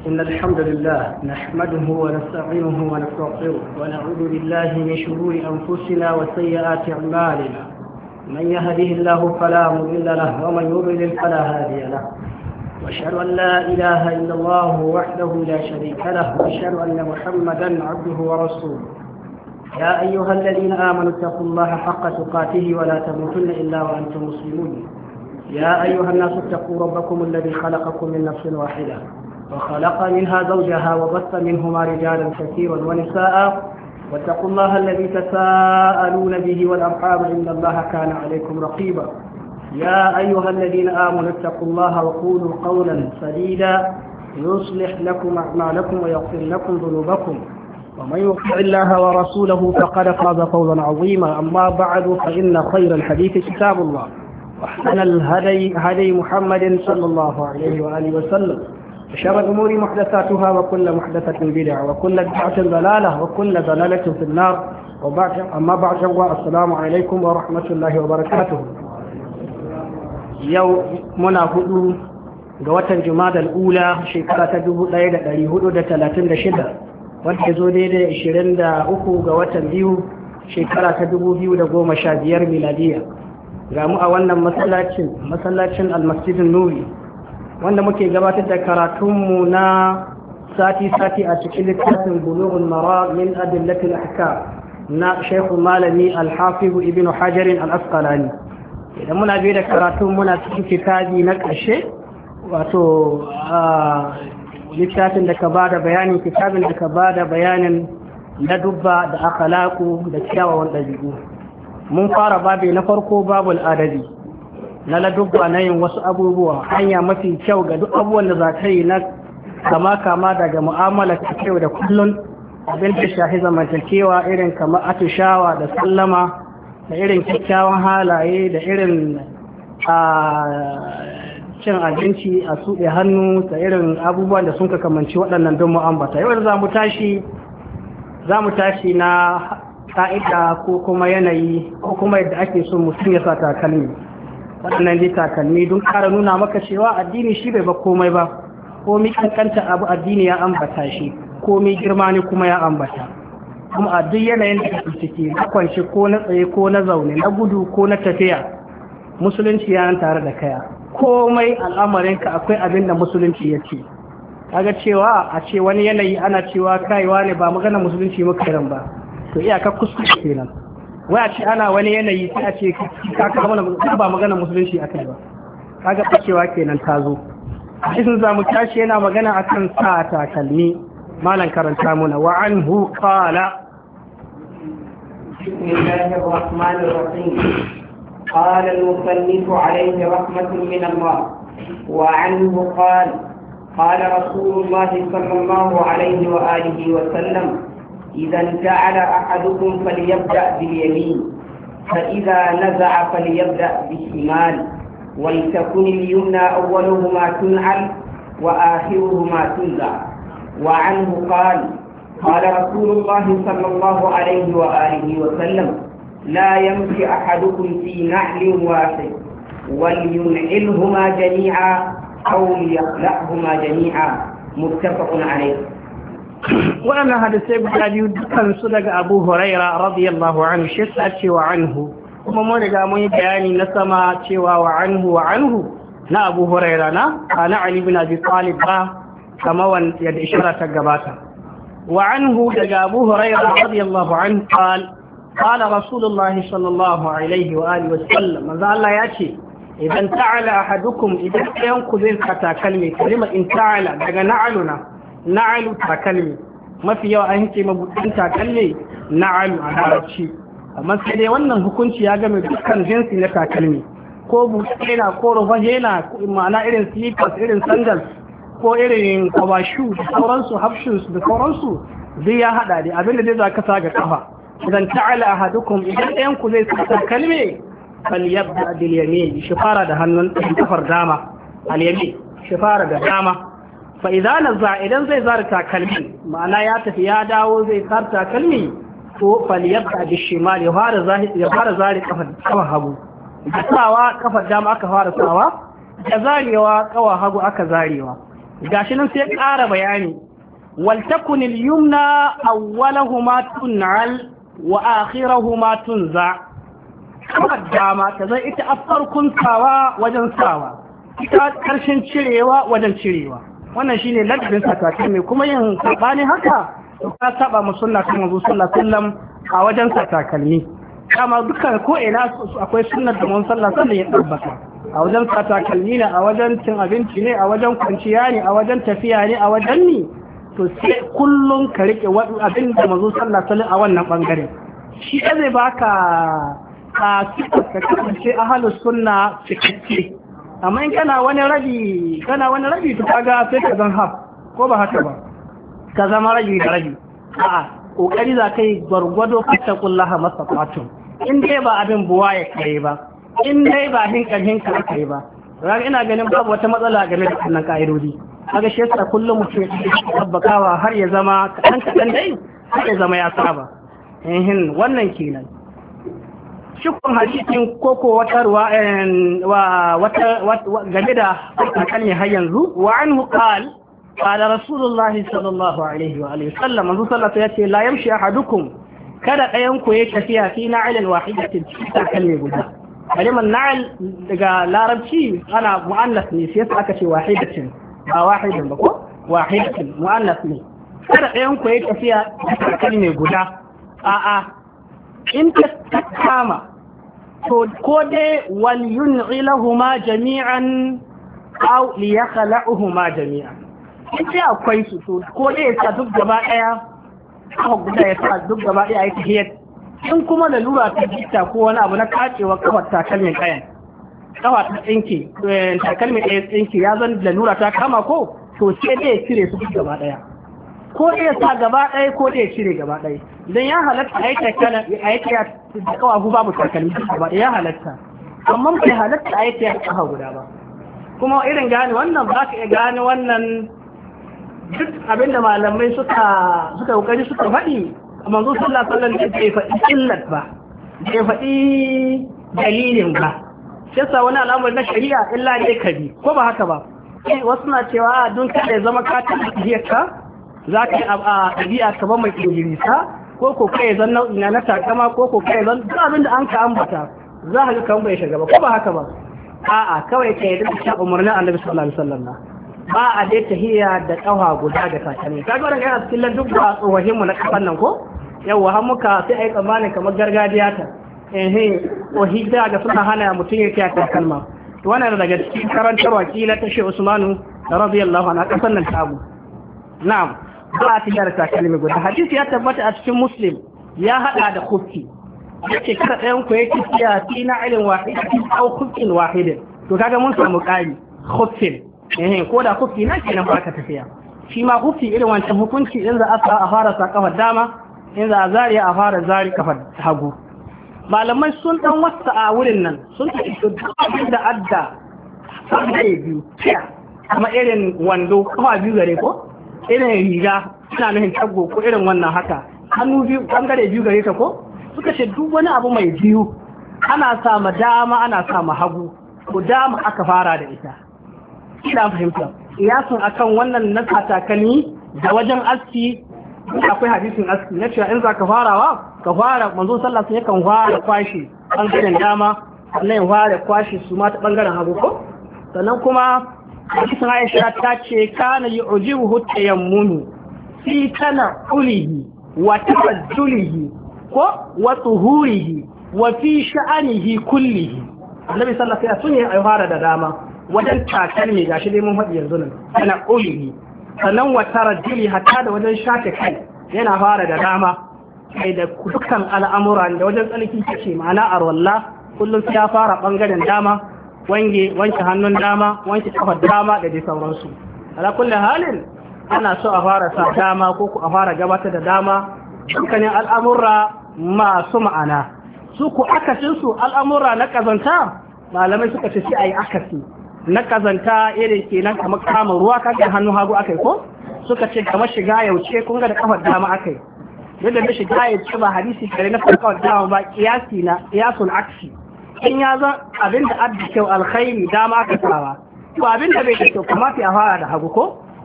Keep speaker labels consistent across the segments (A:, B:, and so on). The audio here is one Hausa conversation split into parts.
A: إن الحمد لله نحمده ونستعينه ونستغفره ونعوذ بالله من شرور أنفسنا وسيئات أعمالنا. من يهده الله فلا مضل له ومن يضلل فلا هادي له. وأشهد أن لا إله إلا الله وحده لا شريك له وأشهد أن محمدا عبده ورسوله. يا أيها الذين آمنوا اتقوا الله حق تقاته ولا تموتن إلا وأنتم مسلمون. يا أيها الناس اتقوا ربكم الذي خلقكم من نفس واحدة وخلق منها زوجها وبث منهما رجالا كثيرا ونساء واتقوا الله الذي تساءلون به والأرحام إن الله كان عليكم رقيبا. يا أيها الذين آمنوا اتقوا الله وقولوا قولا سديدا يصلح لكم أعمالكم ويغفر لكم ذنوبكم ومن يطع الله ورسوله فقد فاز فوزا عظيما. أما بعد فإن خير الحديث كتاب الله وأحسن الهدي هدي محمد صلى الله عليه وآله وسلم وشر الأمور محدثاتها وكل محدثة بدعة وكل بدعة ضلالة وكل ضلالة في النار. أما بعد السلام عليكم ورحمة الله وبركاته. يوم منا هدو قوة الجمادى الأولى شكرة تدوه لا يدري هدو 36 wanda zo daidai 23 ga watan biyu shekara ta 2015 miladiya. Ga mu a wannan masallacin almasjidin nuri wanda muke gabatar da karatunmu na sati-sati a cikin littafin bulughul maram min adillatil ahkam na shaykhu malami al-hafiz ibn hajar al-asqalani. Idan muna bi da karatun muna cikin kitabi na ƙarshe wato littafin da ka bada bayanin kitabin da ka bada bayanin ladubba da akhlaqu da kyawawan dabi'u. Mun fara babi na farko babul adabi na ladubba na yin wasu abubuwa hanya mafi kyau ga duk abubuwan da za ka yi na kama daga mu'amala ta kyau da kullun abin da shahi zamantakewa irin kamar atishawa da sallama da irin kyakkyawan halaye da irin cin abinci a suɗe hannu da irin abubuwan da sun kamanci waɗannan don mu'ambata. Yau za mu tashi na ƙa'ida ko kuma yanayi ko kuma yadda ake so mutum ya sa takalmi. Waɗannan dai takalmi don ƙara nuna maka cewa addini shi bai ba komai ba, komai kankanta abu addini ya ambata shi, komai girma ne kuma ya ambata. Kuma a duk yanayin da kake ciki na kwance ko na tsaye ko na zaune na gudu ko na tafiya musulunci ya tare da kaya. Komai al'amarinka akwai abin da musulunci ya ce. Kaga cewa a ce wani yanayi ana cewa kaiwa ne ba magana musulunci muka irin ba, to iyaka kuskure kenan. Wai a ce ana wani yanayi sai a ce ka ba magana musulunci akai ba, kaga cewa kenan ta zo. Hadisin zamu tashi yana magana akan sa takalmi. Malan karanta muna wa anhu qala
B: bismillahir rahmanir rahim. قال المصنف عليه رحمة من الله وعنه قال قال رسول الله صلى الله عليه وآله وسلم إذا انتعل أحدكم فليبدأ باليمين فإذا نزع فليبدأ بالشمال ولتكن اليمنى أولهما تنعل وآخرهما تنزع. وعنه قال قال رسول الله صلى الله عليه وآله وسلم لا يمشي أحدكم في نعل واحد ولينعلهما جميعا أو ليخلعهما جميعا متفق عليه.
A: وأنا هذا السيد كان صدق أبو هريرة رضي الله عنه شسأت وعنه kuma mun riga mun yi bayani na sama cewa wa anhu na Abu Hurairah na Ali bin Abi Talib ba kama wanda da ishara ta gabata. Wa anhu daga Abu Hurairah radiyallahu anhu قال رسول الله صلى الله عليه وآله وسلم ماذا الله يأتي إذا انتعل أحدكم إذا ينقذ تاكلمي كلمة انتعل daga na'alu takalmi mafi yawa an ce mabuɗin takalmi na'alu a larabci, amma sai dai wannan hukunci ya game dukkan jinsi na takalmi ko buɗe na ko rufaje na ma'ana irin slippers irin sandals ko irin kawashu da sauransu hafshus da sauransu zai ya haɗa da abinda zai za ka sa ga kafa. Idan ta'ala ahadukum idan ɗayan ku zai sa takalmi falyabda bil yamin shi fara da hannun kafar dama al yamin shi fara da dama fa idan nazza idan zai zara takalmi ma'ana ya tafi ya dawo zai zara takalmi ko falyabda bil shimal ya fara zari kafar hagu da sawa kafar dama aka fara sawa da zarewa kawa hagu aka zarewa gashi nan sai ƙara bayani wal takun al yumna awwalahuma tun'al wa akhirahuma tunza kamar dama ta zai ita a farkon sawa wajen sawa ita karshen cirewa wajen cirewa wannan shine ladabin sakaci mai kuma yin sabani haka ka saba mu sunna ta manzo sallallahu alaihi wasallam a wajen sakakalmi kama dukkan ko ina akwai sunnar da manzo sallallahu alaihi wasallam ya tabbata a wajen sakakalmi ne a wajen cin abinci ne a wajen kwanciya ne a wajen tafiya ne a wajen ni to sai kullun ka rike abin da manzo sallallahu alaihi wasallam a wannan bangare shi zai baka a cikin ka kasance ahlus sunna cikakke amma in kana wani rabi to kaga sai ka zan haf ko ba haka ba ka zama rabi da rabi a'a kokari za kai gwargwado fattaqullaha mastata'tum in dai ba abin buwa ya kai ba in dai ba hinka kai ba kaga ina ganin babu wata matsala game da wannan ka'idodi kaga shi yasa kullum mutum ya tabbakawa har ya zama kadan dai har ya zama ya saba wannan kenan shukun hadisin koko wata ruwa game da kalmi har yanzu wa anhu qala rasulullahi sallallahu alaihi wa alihi sallam manzo sallallahu yace la yamshi ahadukum kada ɗayan ku ya tafiya fi na'ilin wahidatin ta kalmi guda kalimar na'il daga larabci ana mu'annas ne sai aka ce wahidatin ba wahidin ba ko wahidatin mu'annas ne kada ɗayan ku ya tafiya ta kalmi guda a'a in ta kama to ko dai wal yun'ilahuma jami'an aw liyakhla'uhuma jami'an in sai akwai su to ko dai ya duk gaba daya aka guda ya sa duk gaba daya yake hiyar in kuma da lura ta jita ko wani abu na kacewa kafar takalmin kayan kafa ta tsinke takalmin ɗaya tsinke ya zan da lura ta kama ko to sai dai ya cire su duk gaba daya ko ya sa gaba ɗaya ko ya cire gaba ɗaya don ya halatta a yi ta da kawahu babu takalmi gaba ɗaya ya halatta amma bai halatta a yi ta kafa guda ba kuma irin gane wannan ba ka iya gane wannan duk abinda malamai suka kokari suka faɗi manzo sallallahu alaihi wasallam bai faɗi illat ba bai faɗi dalilin ba yasa wani al'amari na shari'a illa dai kabi ko ba haka ba wasu na cewa don kada ya zama ka tabbata za ka yi a ɗabi'a kamar mai ƙingirisa ko kai zan nau'i na takama ko kai zan duk abin da an ka ambata za ka ga kamar bai shiga ba ko ba haka ba a'a kawai ka yi da umarnin annabi sallallahu alaihi wasallam ba a dai tahiyya da ƙafa guda da takalmi kaga wannan yana cikin duk da tsohahin mu na kafan nan ko yawa har muka sai ai tsammanin kamar gargajiya ta ohida ga suna hana mutum ya kiyaye takalma to wannan daga cikin karantarwa kila ta Sheikh Usmanu radiyallahu anhu kasan nan ta abu na'am ba a tijara takalmi guda hadisi ya tabbata a cikin Muslim ya hada da khuffi yake kada ɗayan ku yake tiya fi na'ilin wahidin aw khuffin wahidin to kaga mun samu ƙari khuffin ko da khuffi na kenan ba ka tafiya shi ma khuffi irin wancan hukunci in za a fara sa kafar dama in za a zariya a fara zari kafar hagu malamai sun dan wasa a wurin nan sun tafi duk da adda sai biyu kuma irin wando kafa biyu gare ko irin riga suna nufin taggo ko irin wannan haka hannu biyu bangare biyu gare ta ko suka ce duk wani abu mai biyu ana sama dama ana sama hagu ko dama aka fara da ita ina fahimta iyasun akan wannan na takalmi da wajen aski akwai hadisin aski na cewa in za ka fara manzo sallallahu alaihi kan fara kwashi bangaren dama sannan ya fara kwashi su ma ta bangaren hagu ko sannan kuma hadisin Aisha ta ce kana yu'jibuhu tayammunu fi tana'ulihi wa tafaddulihi ko wa tuhurihi wa fi sha'anihi kullihi annabi sallallahu alaihi wasallam ya fara da dama wajen takalmi gashi dai mun faɗi yanzu nan tana'ulihi sannan wa tarajjuli hatta da wajen shafe kai yana fara da dama kai da dukkan al'amura da wajen tsalki kace ma'ana arwalla kullum sai ya fara bangaren dama wanke hannun dama wanke kafar dama da dai sauransu ala kulli halin ana so a fara sa dama ko ku a fara gabatar da dama dukkanin al'amura masu ma'ana su ku akasin su al'amura na kazanta malamai suka ce sai ayi akasi na kazanta irin kenan kamar kama ruwa kaga hannu hagu akai ko suka ce kamar shiga yauce kun ga da kafar dama akai yadda da shiga yauce ba hadisi kare na kafar dama ba qiyasul aksi in ya zan abinda adda kyau alkhairi dama aka sawa to abinda bai da kyau kamata ya fara da hagu ko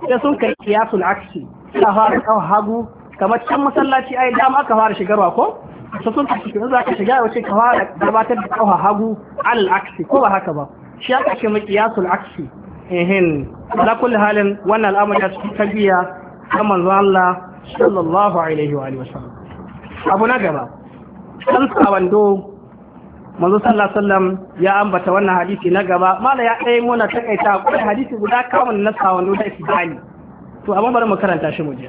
A: sai sun kai kiyasul aksi ta fara kawo hagu kamar can masallaci ai dama aka fara shigarwa ko sai sun kai za ka shiga wace ka fara gabatar da kawo hagu alal aksi ko ba haka ba shi aka ce mai kiyasul aksi ala kulli halin wannan al'amari ya cikin tarbiyya ta manzon Allah sallallahu alaihi wa alihi wasallam abu na gaba kan wando manzo sallallahu alaihi wasallam ya ambata wannan hadisi na gaba mala ya dai muna takaita akwai hadisi guda kamun na wando da isbani to amma bari mu karanta shi mu je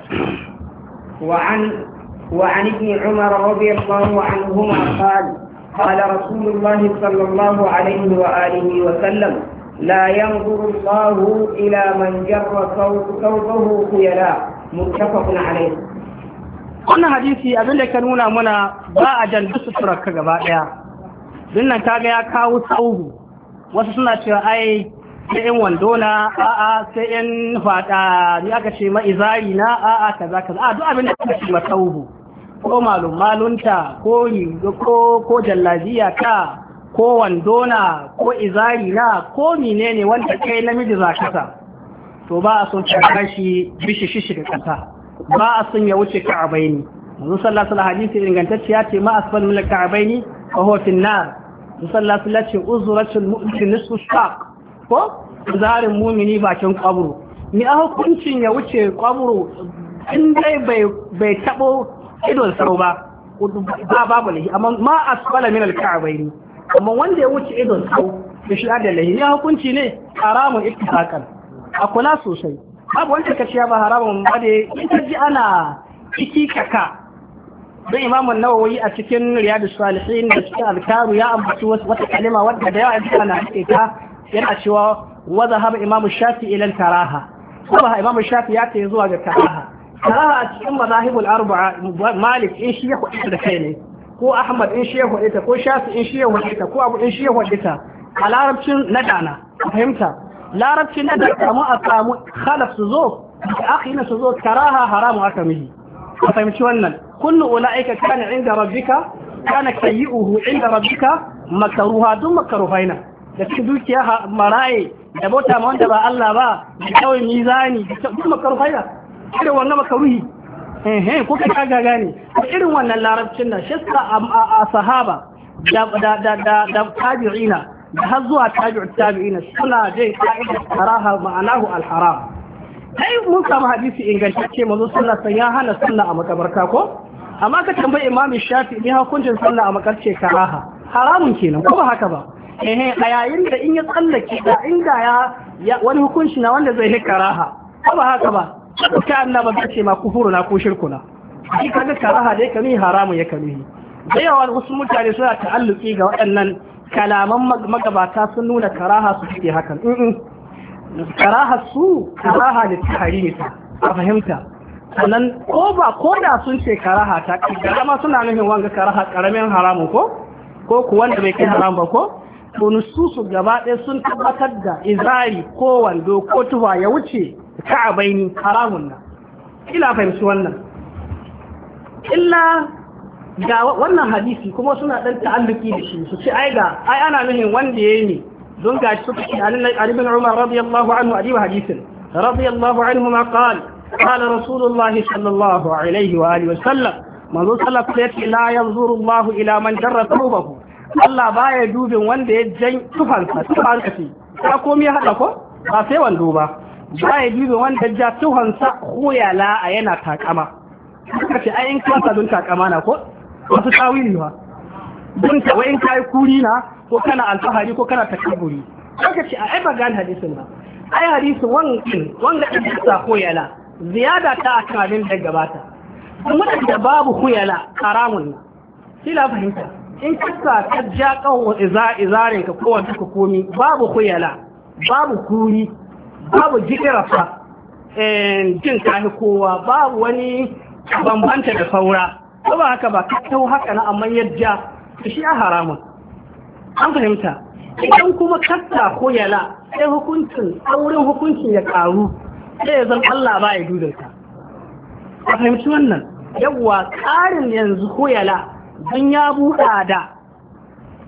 B: وعن ابن عمر رضي الله عنهما قال رسول الله صلى الله عليه وآله وسلم لا ينظر الله إلى من جر ثوبه خيلاء متفق عليه.
A: wannan hadisi abin da ka nuna mana ba a jan duk suturar ka gaba daya dinnan kaga ya kawo sauhu wasu suna cewa ai sai in wando na a'a sai in fada ni aka ce ma izari na a'a kaza kaza a duk abin da aka ce ma sauhu ko malunta ko ko jallabiya ka ko wando na ko izari na ko menene wanda kai namiji zakata to ba a son ka shi bishi shishi da kasa ba a sun ya wuce ka'abaini manzo sallallahu alaihi hadisi ingantacciya ce ma asfal min ka'abaini fa huwa fi an-nar sallallahu alaihi uzratul mu'min nisfu shaq ko zarin mu'mini bakin kwaburu ni a hukuncin ya wuce kwaburu in dai bai tabo idon sau ba babu lahi amma ma asfala min al-ka'abaini amma wanda ya wuce idon sau da shi da lahi ya hukunci ne haramun ittifaqan a kula sosai babu wanda ka ciya ba haramun ba da ita ji ana ciki kaka don imamun nawawi a cikin riyadu salihin da cikin alkaru ya ambaci wata kalima wadda da yawa ita na haƙe ta yana cewa wadda haɓa imamu shafi ilal karaha kuma imamu shafi ya ce zuwa ga karaha a cikin mazahibul arba'a malik in shi ya hudu da kai ne ko ahmad in shi ya hudu ta ko shafi in shi ya hudu ta ko abu in shi ya hudu ta a larabcin nadana fahimta larabci na da samu a samu khalaf su zo da akhina su zo karaha haramu aka mihi a fahimci wannan kullu ulaika kana inda rabbika kana sayyi'uhu inda rabbika makaruha dun makaruhaina da cikin dukiya maraye da bauta ma wanda ba Allah ba da kawai mizani dun makaruhaina irin wannan makaruhi ko ka gane irin wannan larabcin nan shi a sahaba da tabi'ina da har zuwa tabi'ina suna jin ka'idar karaha ma'anahu al-haram kai mun samu hadisi ingantacce manzo sallallahu alaihi ya hana sallah a makabarta ko amma ka tambayi imam shafi ne hukuncin sallah a makarce karaha haramun kenan ko ba haka ba a yayin da in ya tsallake da inda ya wani hukunci na wanda zai karaha ko ba haka ba ka annaba ba ce ma kufuru na ko shirkuna shi kaga karaha dai kami haramun ya kami da yawa wasu mutane suna ta'alluki ga waɗannan kalaman magabata sun nuna karaha su suke hakan karaha su karaha da tahari ta a fahimta sannan ko da sun ce karaha ta kaddama suna nufin wanga karaha karamin haramun ko ku wanda bai kai haram ba ko to nususu gaba ɗaya sun tabbatar da izari ko wando ko tufa ya wuce ka'abaini haramun nan ila fahimci wannan illa ga wannan hadisi kuma suna dan ta'alluki da shi su ce ai ana nufin wanda yayi ne don ga shi suka ce Ali ibn Umar radiyallahu anhu adiba hadisin radiyallahu anhu ma qala rasulullahi sallallahu alaihi wa alihi wa sallam manzo sallallahu alaihi wa sallam la yanzuru Allah ila man jarra thawbahu Allah baya dubin wanda ya jan tufansa ce ta komai hada ko ba sai wando ba baya dubin wanda ja tufansa khuyala a yana takama kace ai in ka don takama na ko wasu tawili ba don ta wayin kai kuri na ko kana alfahari ko kana takabburi kaga ce ai ba gane hadisin ba ai hadisin wanga da ta khuyala ziyada ta akan abin da gabata kuma da babu khuyala haramun kila fahimta in kasa ka ja kawo izarin ka kowace ka komi babu khuyala babu kuri babu jikirafa jin kahi kowa babu wani bambanta da saura ko ba haka ba ka tau haka na amma yadda shi a haramun an fahimta idan kuma kasa khuyala sai auren hukuncin ya karu sai ya zan Allah ba ya dudarka a fahimci wannan yawwa karin yanzu khuyala don ya buɗa da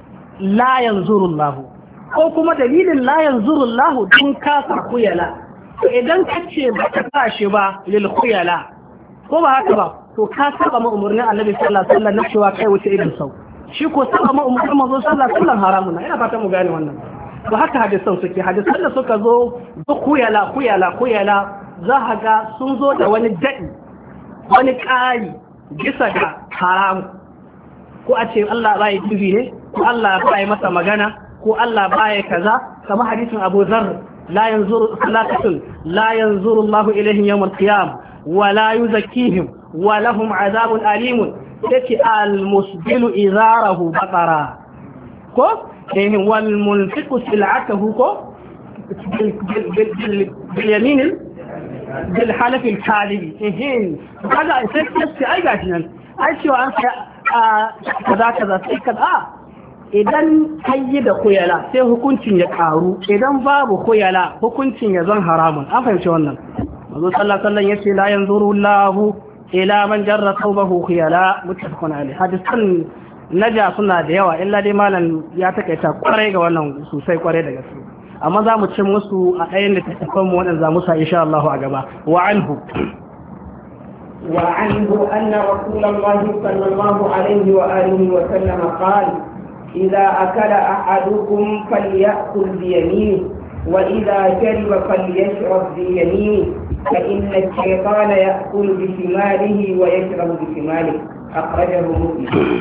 A: la yanzurullahu ko kuma dalilin la yanzurullahu don kasa kuyala idan ka ce ba ka sa shi ba lil khuyala ko ba haka ba to ka saba ma umurnin annabi sallallahu alaihi wasallam na cewa kai wuce irin sau shi ko saba ma umurnin manzo sallallahu alaihi wasallam haramun ina fata mu gane wannan to haka hadisan suke hadisan da suka zo duk khuyala za ka ga sun zo da wani dadi wani ƙari bisa ga haram ko a ce Allah ba ya dubi ne ko Allah ba ya masa magana ko Allah ba ya kaza kamar hadisin Abu Dharr la yanzuru salatatun la yanzuru Allahu ilaihim yawm al-qiyam wa la yuzakkihim wa lahum azabun alimun yace al-musbilu izarahu baqara ko wal munfiqu sil'atahu ko bil yamin bil halaf al-kalibi kaga sai ai gashi nan ai cewa an kaza sai kaza idan kayi da kuyala sai hukuncin ya karu idan babu kuyala hukuncin ya zan haramun an fahimci wannan manzo sallallahu alaihi wasallam yace la yanzuru Allahu ila man jarra thawbahu khuyala muttafaqun alaihi hadisan naja suna da yawa illa dai malam ya takaita kwarai ga wannan sosai kwarai da gaske amma za mu cin musu a ɗayan da tattafan mu waɗanda za mu sa insha Allah a gaba
B: وعنه أن رسول الله صلى الله عليه وآله وسلم قال إذا أكل أحدكم فليأكل بيمينه وإذا شرب فليشرب بيمينه فإن الشيطان يأكل بشماله ويشرب بشماله أخرجه مسلم.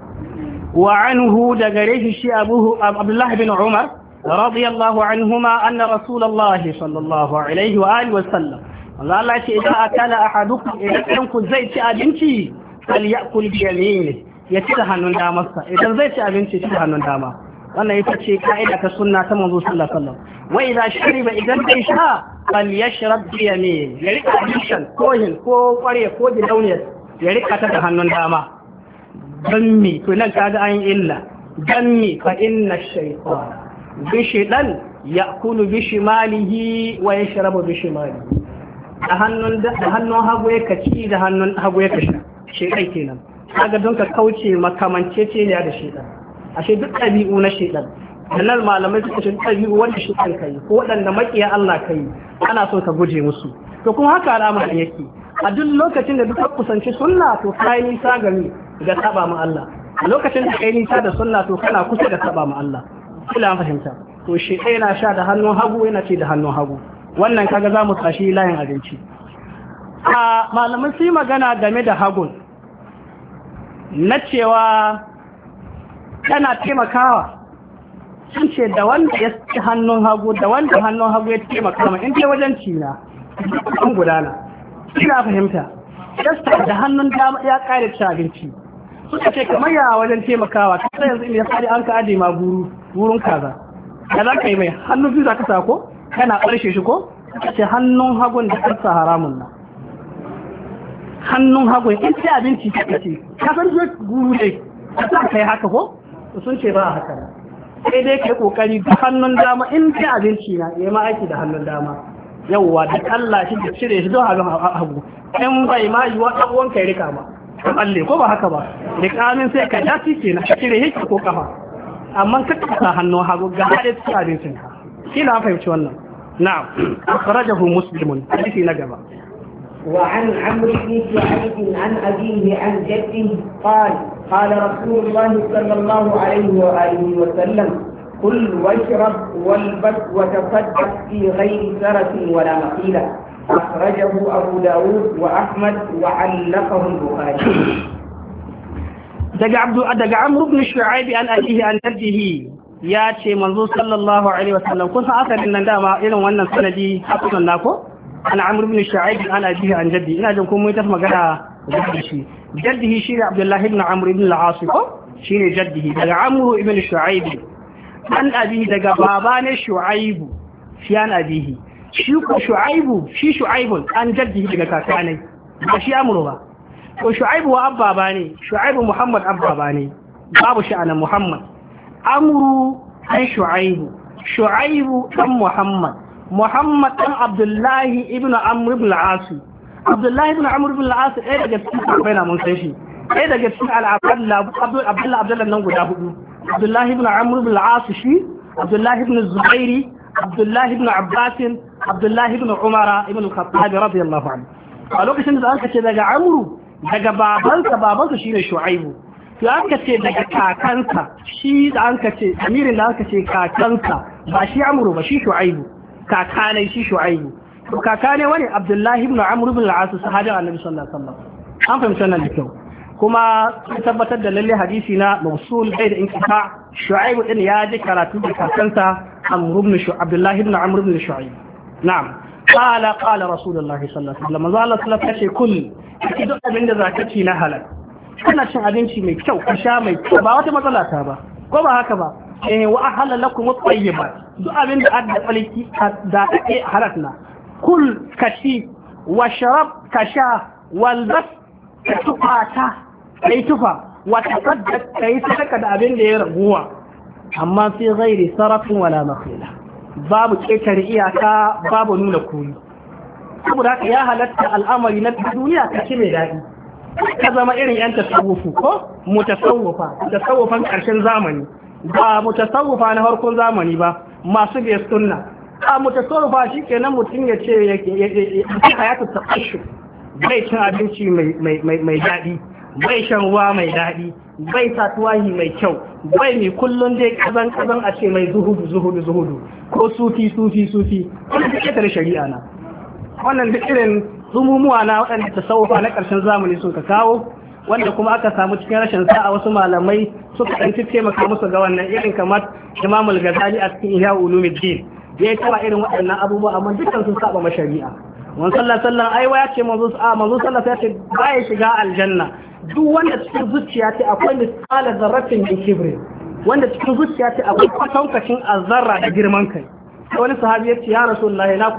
A: وعنه دقريه الشيء أبوه عبد الله بن عمر رضي الله عنهما أن رسول الله صلى الله عليه وآله وسلم قال إذا أكل أحدكم إذا كنت زيت أبنتي فليأكل بيمينه ya ci da hannun damarsa idan zai ci abinci ci da hannun dama wannan ita ce ka'ida ta sunna ta manzo sallallahu alaihi wasallam wa idza shariba idan zai sha fal yashrab bi yamin ya rika abincin ko kware ko gidauniyar ya rika ta da hannun dama dan mi to nan kaga an illa dan mi fa inna shaytan bi shaytan ya'kulu bi shimalihi wa yashrabu bi shimalihi da hannun hagu ya kaci da hannun hagu ya kasha shaytan kenan kaga don ka kauce makamancece ne da shedan ashe duk ɗabi'u na shedan nan malamai suka ce ɗabi'u wanda shedan kai ko waɗanda makiya Allah kai ana so ka guje musu to kuma haka al'amarin yake a duk lokacin da duk ka kusanci sunna to kai nisa gami ga saba ma Allah a lokacin da kai nisa da sunna to kana kusa da saba ma Allah kila an fahimta to shedan yana sha da hannun hagu yana ce da hannun hagu wannan kaga za mu tashi layin abinci a malamai sai magana game da hagun na cewa tana taimakawa sun ce da wanda ya ci hannun hagu da wanda hannun hagu ya taimaka ma in ce wajen cina an gudana ina fahimta yasta da hannun dama ya kare ci abinci suka ce kamar ya wajen taimakawa ta sai yanzu in ya fari an ka ade ma burin kaza ya za ka yi mai hannun biyu za ka sa ko kana ƙarshe shi ko ce hannun hagun da kansa haramun na hannun hagu in ce abinci ta ce ka san je guru ne ka sa kai haka ko sun ce ba haka sai dai kai kokari da hannun dama in ce abinci na yayi ma aiki da hannun dama yawwa da Allah shi da cire shi don hagu in bai ma yi wa dan uwan kai rika ma kalle ko ba haka ba rikamin sai ka dace kenan ka cire shi ko kafa amma ka sa hannun hagu ga hade ci abincin ka kina fahimci wannan na'am akhrajahu muslimun hadisi na gaba
B: وعن عمرو بن شعيب عن أبيه عن جده قال رسول الله صلى الله عليه وآله وسلم كل واشرب والبس وتصدق في غير سرة ولا مخيلة أخرجه أبو داود وأحمد وعلقه البخاري.
A: دقى عمرو بن شعيب عن أبيه عن جده يا شيء منظور صلى الله عليه وسلم كنت أثر إن دام إلى وأن سندي حسنا ناكو أنا عمرو بن شعيب أنا أبيه عن جدي إن أجمكم ميتة مجرى جده شيء عبد الله بن عمرو بن العاص شيء جده دقى عمرو بن شعيب عن أبيه دقى بابان شعيب شيان أبيه شعيب عن جده دقى كاكاني شي عمرو وشعيب وأبا باني شعيب محمد أبا باني باب شأن محمد عمرو عن شعيب عن محمد ɗan Abdullahi ibn Amr ibn al-As Abdullahi ibn Amr ibn al-As ɗaya daga cikin sahabbai na mun sai shi ɗaya daga cikin Abdullahi nan guda hudu Abdullahi ibn Amr ibn al-As shi Abdullahi ibn Zubairi Abdullahi ibn Abbas Abdullahi ibn Umar ibn al-Khattab radiyallahu anhu a lokacin da aka ce daga Amru daga babansa shine Shu'aibu to aka ce daga kakansa shi da aka ce amirin da aka ce kakansa ba shi Amru ba shi Shu'aibu kakane shi Shu'aibu to kakane wani Abdullahi ibn Amr ibn al-As sahabi Annabi sallallahu alaihi wasallam an fahimci wannan da kyau kuma sun tabbatar da lalle hadisi na mawsul bai da inqita Shu'aibu din ya ji karatu da kakansa Abdullahi ibn Amr ibn Shu'aib na'am qala rasulullahi sallallahu alaihi wasallam manzo Allah sallallahu alaihi wasallam kul duk abin da zaka ci na halal kana cin abinci mai kyau ka sha mai kyau ba wata matsala ta ba ko ba haka ba wa ahalla lakum at-tayyibat duk abin da adda falki da ake halatna kul kashi wa sharab kasha wal bas tufata kai tufa wa tasaddaq kai sadaka da abin da ya raguwa amma fi ghairi sarafin wala makhila babu ƙetare iyaka babu nuna koyi saboda haka ya halatta al'amari na duniya ka ci mai daɗi ka zama irin yan tasawufu ko mutasawufan ƙarshen zamani ba mutasawufa na harkon zamani ba masu biyar sunna a mutasawufa shi kenan mutum ya ce ya hayatu taqashshu bai cin abinci mai daɗi bai shan ruwa mai daɗi bai sa tuwahi mai kyau bai mai kullum dai kazan a ce mai zuhudu ko sufi wannan duk ƙetare shari'a na wannan duk irin zumumuwa na waɗanda tasawufa na ƙarshen zamani sun ka kawo wanda kuma aka samu cikin rashin sa'a wasu malamai suka ɗan taimaka musu ga wannan irin kamar Imam al-Ghazali a cikin Ihya Ulumuddin ya yi tara irin waɗannan abubuwa amma dukkan sun saba ma shari'a wan sallallahu ai ya ce manzo sallallahu ya ce baya shiga aljanna duk wanda cikin zuciya ce akwai misqala zarratin min kibri wanda cikin zuciya ce akwai kwatankacin azzarra da girman kai wani sahabi ya ce ya rasulullahi na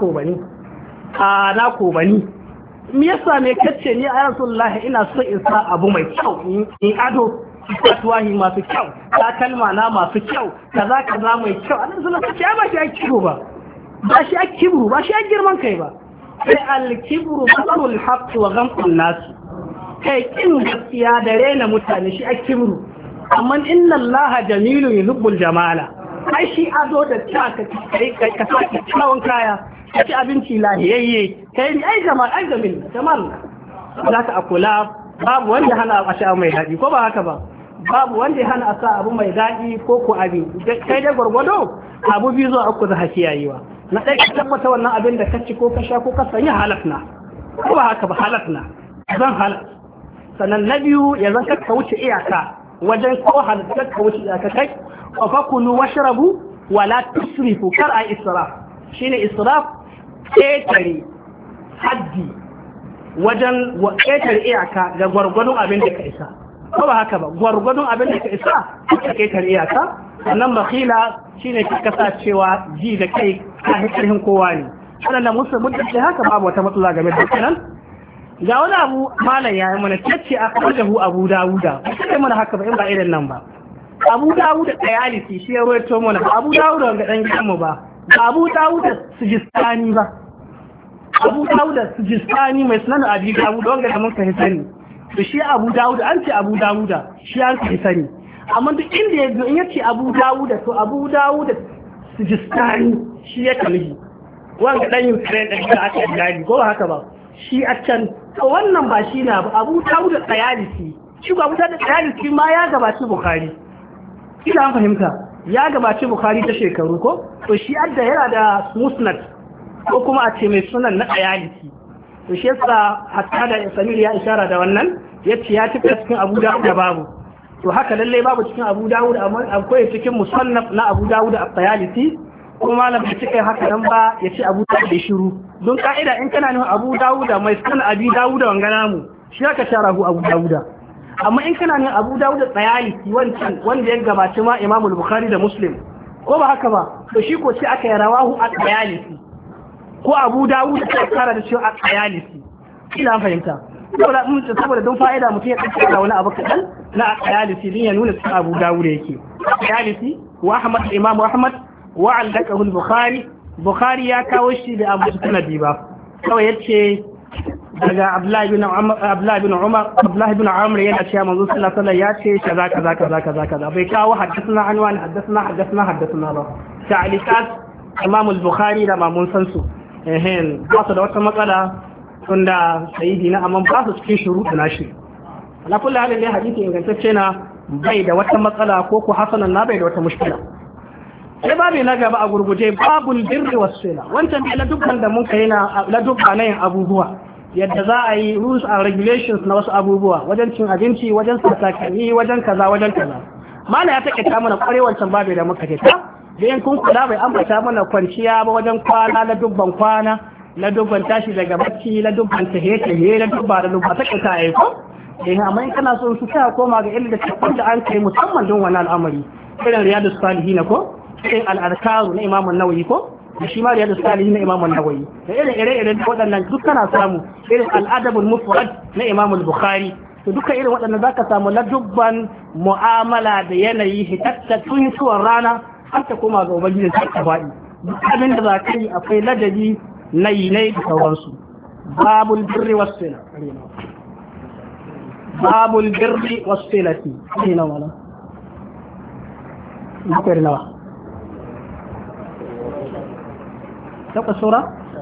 A: ko bani me yasa me kace ni ya rasulullahi ina so in sa abu mai kyau in ado tuwahi masu kyau kalma na masu kyau kaza mai kyau annabi sallallahu alaihi wasallam ba shi akibu ba shi akibu ba shi girman kai ba sai al-kibru batrul haqq wa ghamqun nas kai kin gaskiya da rena mutane shi akibru amma inna allaha jamilun yuhibbul jamala ai shi ado da taka kai ka saki tsawon kaya ka ci abinci lahiyayye kai ni ai jamal za ka akula babu wanda hana a sha mai daɗi ko ba haka ba babu wanda hana a sa abu mai daɗi ko ko abi kai dai gwargwado abu biyu zuwa uku za ka kiyayewa na ɗaya ka tabbata wannan abin da ka ci ko ka sha ko ka sanya halatna ko ba haka ba halatna zan halat sannan na biyu ya zan ka wuce iyaka wajen ko halatta ka wuce iyaka kai wa fakulu washrabu wala tusrifu kar a israf shine israf ƙetare haddi wajen ƙetare iyaka ga gwargwadon abin da ka isa ko ba haka ba gwargwadon abin da ka isa ka ƙetare iyaka sannan makhila shine ka kasa cewa ji da kai ka hikarhin kowa ne waɗanda musulmin da haka babu wata matsala game da kanan ga wani abu malam ya yi mana tacce a kawajahu abu dawuda ba sai mana haka ba in ba irin nan ba abu dawuda tsayalisi shi ya roito mana ba abu dawuda ga ɗan gidanmu ba abu dawuda sujistani ba abu dawuda sujistani mai sunan abi dawuda wanda da muka sani to shi abu dawuda an ce abu dawuda shi an ka sani amma duk inda ya in yace abu dawuda to abu dawuda sujistani shi ya kalli wanda dan Ukraine da aka gani ko haka ba shi a can to wannan ba shi na ba abu dawuda tsayalisi shi ba abu dawuda tsayalisi ma ya gabaci bukhari kila an fahimta ya gabaci bukhari ta shekaru ko to shi adda yana da musnad ko kuma a ce mai sunan na ayalisi to shi yasa hatta da Samir ya ishara da wannan yace ya tafi cikin Abu Dawud da babu to haka lalle babu cikin Abu Dawud amma akwai cikin musannaf na Abu Dawud at-Tayalisi kuma malam bai cika haka nan ba yace Abu Dawud da shiru don ka'ida in kana nuna Abu Dawud mai sunan Abi Dawud wangana mu shi aka sharahu Abu Dawud amma in kana nuna Abu Dawud at-Tayalisi wancan wanda ya gabaci ma Imam al-Bukhari da Muslim ko ba haka ba to shi ko ce aka yi rawahu at-Tayalisi ko Abu Dawud ta kara da cewa at-Tayalisi ina fahimta saboda don fa'ida mutum ya tsaka wani abu kadan na at-Tayalisi din ya nuna cewa Abu Dawud yake at-Tayalisi wa Ahmad Imam Ahmad wa al-Dakahu al-Bukhari ya kawo shi da Abu Sanadi ba kawai yace daga Abdullah ibn Amr yana cewa manzo sallallahu alaihi wasallam ya ce kaza bai kawo haddathana anwan haddathana ba ta'liqat Imam al-Bukhari da mamun san su ba su da wata matsala tunda sahihi na amma ba su cikin shuruɗu nashi ala kullu halin ne hadisi ingantacce na bai da wata matsala ko ku hasanan na bai da wata mushkila sai babu na gaba a gurguje babul birri was-sila wancan da dukkan da mun kai na la dukkan yin abubuwa yadda za a yi rules and regulations na wasu abubuwa wajen cin abinci wajen satakani wajen kaza mala ya take ta mana kware wancan babu da muka ta da in kun kula bai ambata mana kwanciya ba wajen kwana na dubban tashi daga bacci na dubban tahiye na dubba da dubba take ta yi ko amma in kana so su ta koma ga ilmi da an kai musamman don wannan al'amari irin riyadus salihin ko irin al-arkaru na Imam an-Nawawi ko da shi ma riyadus salihin na Imam an-Nawawi da irin waɗannan duk kana samu irin al-adabul mufrad na Imam al-Bukhari to duka irin waɗannan zaka samu na dubban mu'amala da yanayi hitatta tun tuwar rana har ta koma ga ubangiji ta tabai duk abin da za ka yi akwai ladabi na yi da sauransu babul birri was-sila babul birri was-silati ina wala akwai nawa تبقى السورة.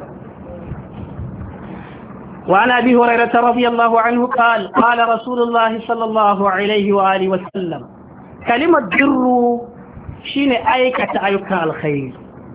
A: وعن أبي هريرة رضي الله عنه قال قال رسول الله صلى الله عليه وآله وسلم كلمة بر شين أيكة أيك الخير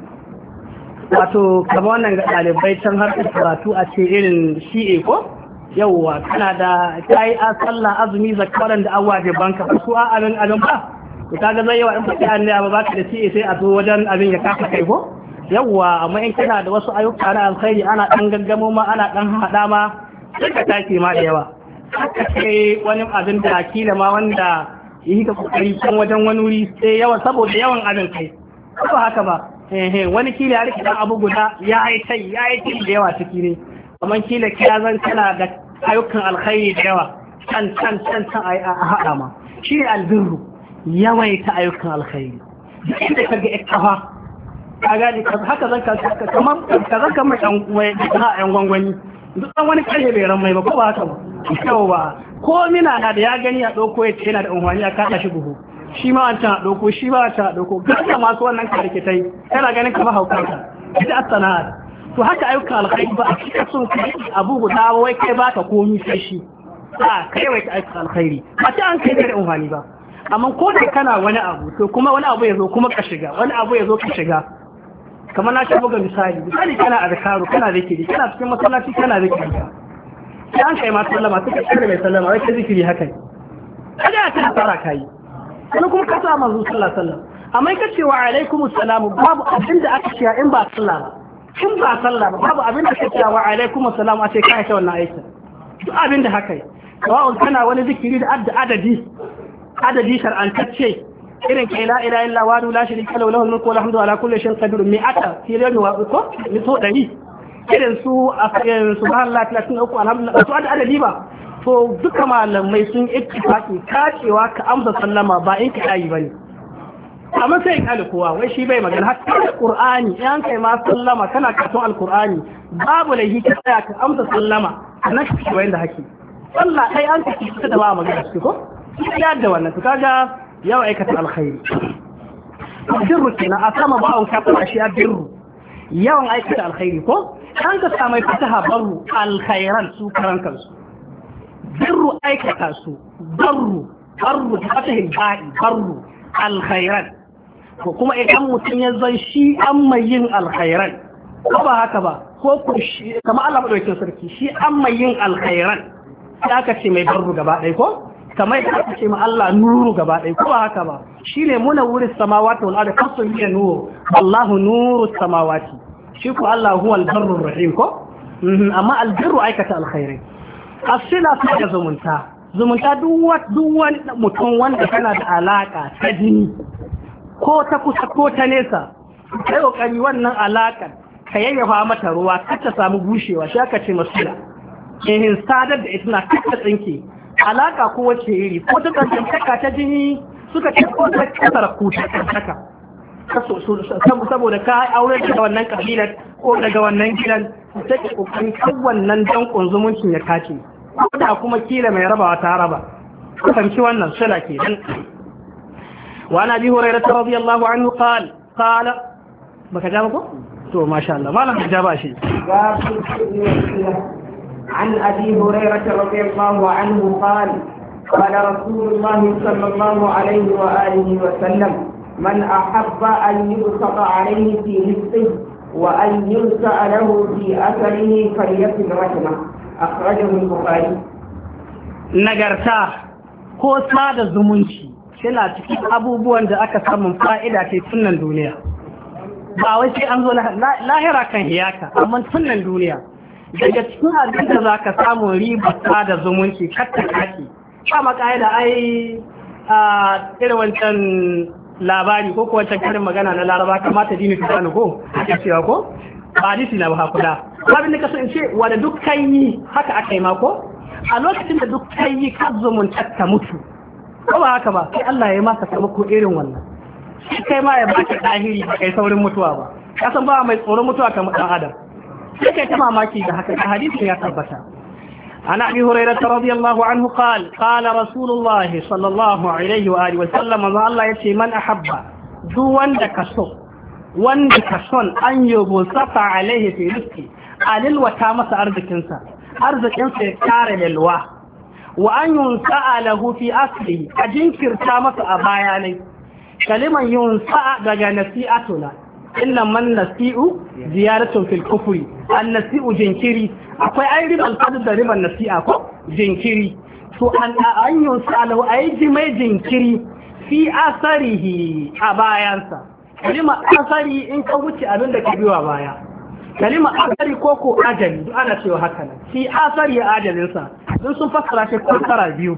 A: wato kamar wannan ga ɗalibai can har karatu a ce irin shi'e ko yawwa kana da kai a sallah azumi zakaran da awa da banka ba su a abin ba to kaga zai yawa in ba kai ne ba baka da shi'e sai a zo wajen abin ya kafa kai ko yawwa amma in kana da wasu ayyuka na alkhairi ana dan gaggamo ma ana dan hada ma sai ka take ma da yawa haka sai wani abin da kila ma wanda yi ka kokari kan wajen wani wuri sai yawa saboda yawan abin kai ko haka ba wani kila ya rike dan abu guda ya yi tai da yawa ciki ne amma kila kiya zan kana da ayyukan alkhairi da yawa can a hada ma shi ne albirru yawaita ayyukan alkhairi duk inda kaga ikafa ka gani haka zan kamar yan gwangwani duk an wani karfe bai ran mai ba ko ba haka ba kyau ba ko mina na da ya gani a ɗauko ya ce yana da unhwani a kaɗa shi buhu shi ma wancan a ɗauko shi ma wancan a ɗauko gaskiya masu wannan karkitai kana ganin kamar haukanka ita a sana'ar to haka ayyukan alkhairi ba a cikin sun kai abu guda wai kai ba ka komi sai shi a kai wai ka ayyukan alkhairi ba ta an kai da unhwani ba amma ko da kana wani abu to kuma wani abu ya zo kuma ka shiga wani abu ya zo ka shiga kamar na buga misali kana azkaru kana zikiri kana cikin masallaci kana zikiri sai an kai ma sallama suka tsare mai sallama wai ka zikiri haka kada ta fara kai kuma ka sa manzo sallallahu alaihi wasallam amma ka ce wa alaikumus salam babu abin da aka ce in ba sallah ba in ba sallah ba babu abin da ka ce wa alaikumus salam a ce kai ta wannan aikin duk abin da haka kawai kana wani zikiri da adadi shar'antacce irin kai la ilaha illa wa la sharika lahu lahul mulku wa lahul hamdu ala kulli shay'in qadir mi'ata sirran wa ko mito dari irin su subhanallahi 33 alhamdulillah to adadi ba to duka malamai sun ittifaqi kacewa ka amsa sallama ba in ka yi bane amma sai in kala kowa wai shi bai magana hatta qur'ani in kai ma sallama kana karatun alqur'ani babu laihi ka tsaya ka amsa sallama nan ka wanda hake sallah kai an ka ci da ba magana ko ya da wannan to kaga yawa aikata alkhairi birru kenan a sama ba'un kafa shi a birru yawan aikata alkhairi ko an ka samu fataha barru alkhairan su karan kansu birru aikata su barru da fatahin ba'i barru alkhairan ko kuma idan mutum ya zan shi an mai yin alkhairan ko ba haka ba ko ku shi kamar Allah madaukakin sarki shi an mai yin alkhairan sai aka ce mai barru gaba ɗaya ko kamar da aka ce ma Allah nuru gaba ɗaya ko ba haka ba shine muna wurin samawati wal ardi kasu min nur Allahu nuru samawati shi ko Allah huwa al-barrur rahim ko amma al-birru aikata alkhairi asila ta zumunta duk wani mutum wanda kana da alaka ta jini ko ta kusa ko ta nesa kai kokari wannan alakar ka yayyafa mata ruwa kar ta samu bushewa shi aka ce masila in sadar da ita na kar tsinke alaka ko wace iri ko ta tantaka ta jini suka ce ko ta kasar kuta tantaka saboda ka aure da wannan kabilar ko daga wannan gidan ta ke kokarin kan wannan dankon zumuncin ya kace ko da kuma kila mai rabawa ta raba kusanci wannan sala ke dan wa nabi hurairah radiyallahu anhu qala baka ja ba ko to masha Allah malam ka ja ba shi
B: عن أبي هريرة رضي الله عنه قال قال رسول الله صلى الله عليه وآله وسلم من أحب أن يبسط عليه في رزقه وأن ينسأ له في أثره فليصل رحمه أخرجه البخاري.
A: nagarta ko sada zumunci yana cikin abubuwan da aka samu fa'ida ce tunan duniya ba wai sai an zo lahira kan hiyaka amma tunan duniya daga cikin abin da za ka samu riba sada zumunci katta kaki kama ka'ida ai a irin wancan labari ko wancan karin magana na laraba kamata dini ta sani ko ake cewa ko ba hadisi na ba kula abin da ka so in ce wanda duk kai yi haka aka yi mako a lokacin da duk kai yi ka zumunta ta mutu ko ba haka ba sai Allah ya maka sakamako irin wannan shi kai ma ya baka dahiri ba kai saurin mutuwa ba kasan ba mai tsoron mutuwa kamar dan adam sai kai ta mamaki da haka hadisin ya tabbata عن أبي هريرة رضي الله عنه قال رسول الله صلى الله عليه وآله وسلم ما الله يتي من أحب ذو وندك صن أن يبسط عليه في رزقه ألل وتامس أرزكنسا كار للوا وأن ينسأ له في أصله أجنكر تامس أباياني كلمة ينسأ دقى نسيئتنا إلا من نسيء زيارة في الكفر النسيء جنكري akwai ai riban alfadar da riban nasi'a ko jinkiri to an yunsa lahu ai mai jinkiri fi asarihi a bayansa kalima asari in ka wuce abin da ke biwa baya kalima asari ko ajali duk ana cewa haka nan fi asari ajalinsa don sun fassara shi fassara biyu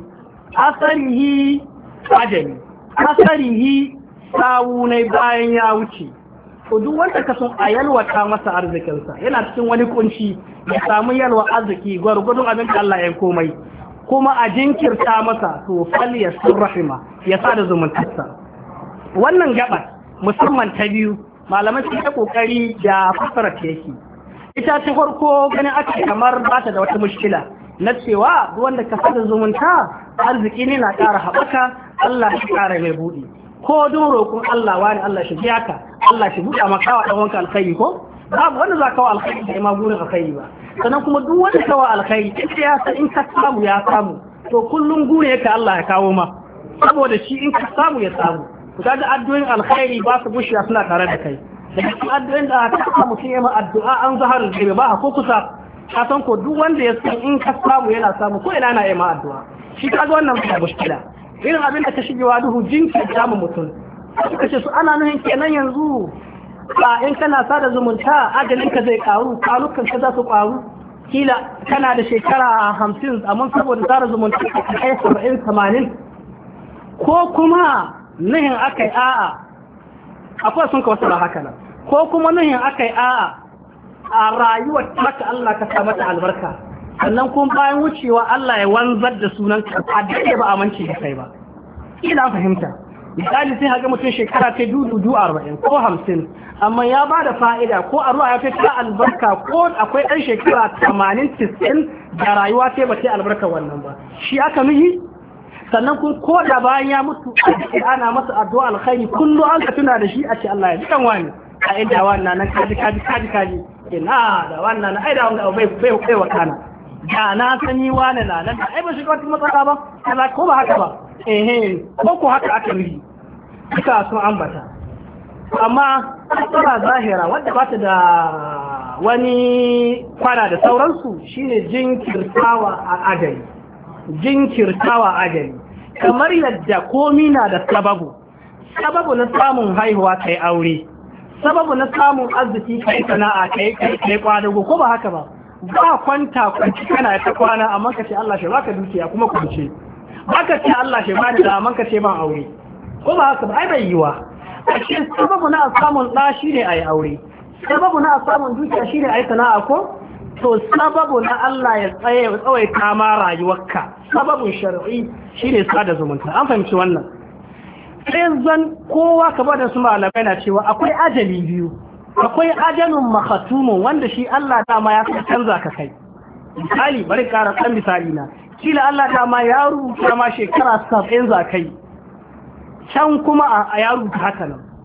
A: asarihi ajali asarihi sawu ne bayan ya wuce to duk wanda ka son a yalwata masa arzikinsa yana cikin wani kunci ya samu yalwa arziki gwargwadon abin da Allah ya komai kuma a jinkirta masa to fal ya rahima ya sada zumuntarsa wannan gaba musamman ta biyu malamai sun ta kokari da fassara ta yake ita ta farko ganin aka kamar ba ta da wata mushkila na cewa duk wanda ka sada zumunta arziki ne na ƙara haɓaka Allah ya ƙara mai buɗi ko don roƙon Allah wani Allah shi biya ka Allah shi buɗa maka wa ɗan wanka alkhairi ko babu wanda za ka wa alkhairi da ma gurin alkhairi ba sannan kuma duk wanda ka wa alkhairi in ka samu ya samu to kullum gure yake Allah ya kawo ma saboda shi in ka samu ya samu ku ga addu'o'in alkhairi ba su bushiya suna tare da kai daga cikin addu'o'in da ka samu sai ma addu'a an zaharu da ba ko kusa ka san ko duk wanda ya san in ka samu yana samu ko ina na yi ma addu'a shi kaga wannan ba mushkila irin abin da ka shige wa duhu jinki da mu mutum suka ce su ana nuhin kenan yanzu a in kana sada zumunta ajalin ka zai karu kalukan ka za su karu kila kana da shekara 50 amma saboda sada zumunta ka kai 70 80 ko kuma nuhin akai a'a akwai sun ka wasu da haka nan ko kuma nuhin akai a'a a rayuwar taka Allah ka sa mata albarka sannan kuma bayan wucewa Allah ya wanzar da sunan ka a daidai ba amince da kai ba ina fahimta misali sai haga mutum shekara ta dudu 40 ko 50 amma ya ba da fa'ida ko a ruwa ya fi ta albarka ko akwai ɗan shekara 80-90 da rayuwa sai ba ta albarka wannan ba shi aka nuhi sannan kun ko da bayan ya mutu ana masa addu'a alkhairi kullu an ka tuna da shi a ce Allah ya ji kan wani a inda wannan nan kaji ina da wannan ai da wanda bai wa kana da na sani wani na nan ai ba shi wata matsala ba kaza ko ba haka ba ko haka aka yi duka sun ambata amma tsara zahira wadda ba ta da wani kwana da sauransu shine jinkirtawa a ajali kamar yadda komi na da sababu na samun haihuwa kai aure sababu na samun arziki kai sana'a kai kwadago ko ba haka ba ba kwanci kana ta kwana amma ka ce Allah shi baka dukiya kuma kunce baka ce Allah shi bani da amma ka ce ban aure ko ba haka ba ai bai yiwa a cikin sababu na samun da shine ai aure sababu na samun dukiya shine ai sana'a ko to sababu na Allah ya tsawaita ma rayuwarka sababun shar'i shine sada zumunta an fahimci wannan sai zan kowa ka bada su malamai na cewa akwai ajali biyu akwai ajalun makhatumun wanda shi Allah dama ya canza ka kai misali bari ƙara ɗan misali na kila Allah dama ya rubuta ma shekara 70 za kai can kuma a ya rubuta haka nan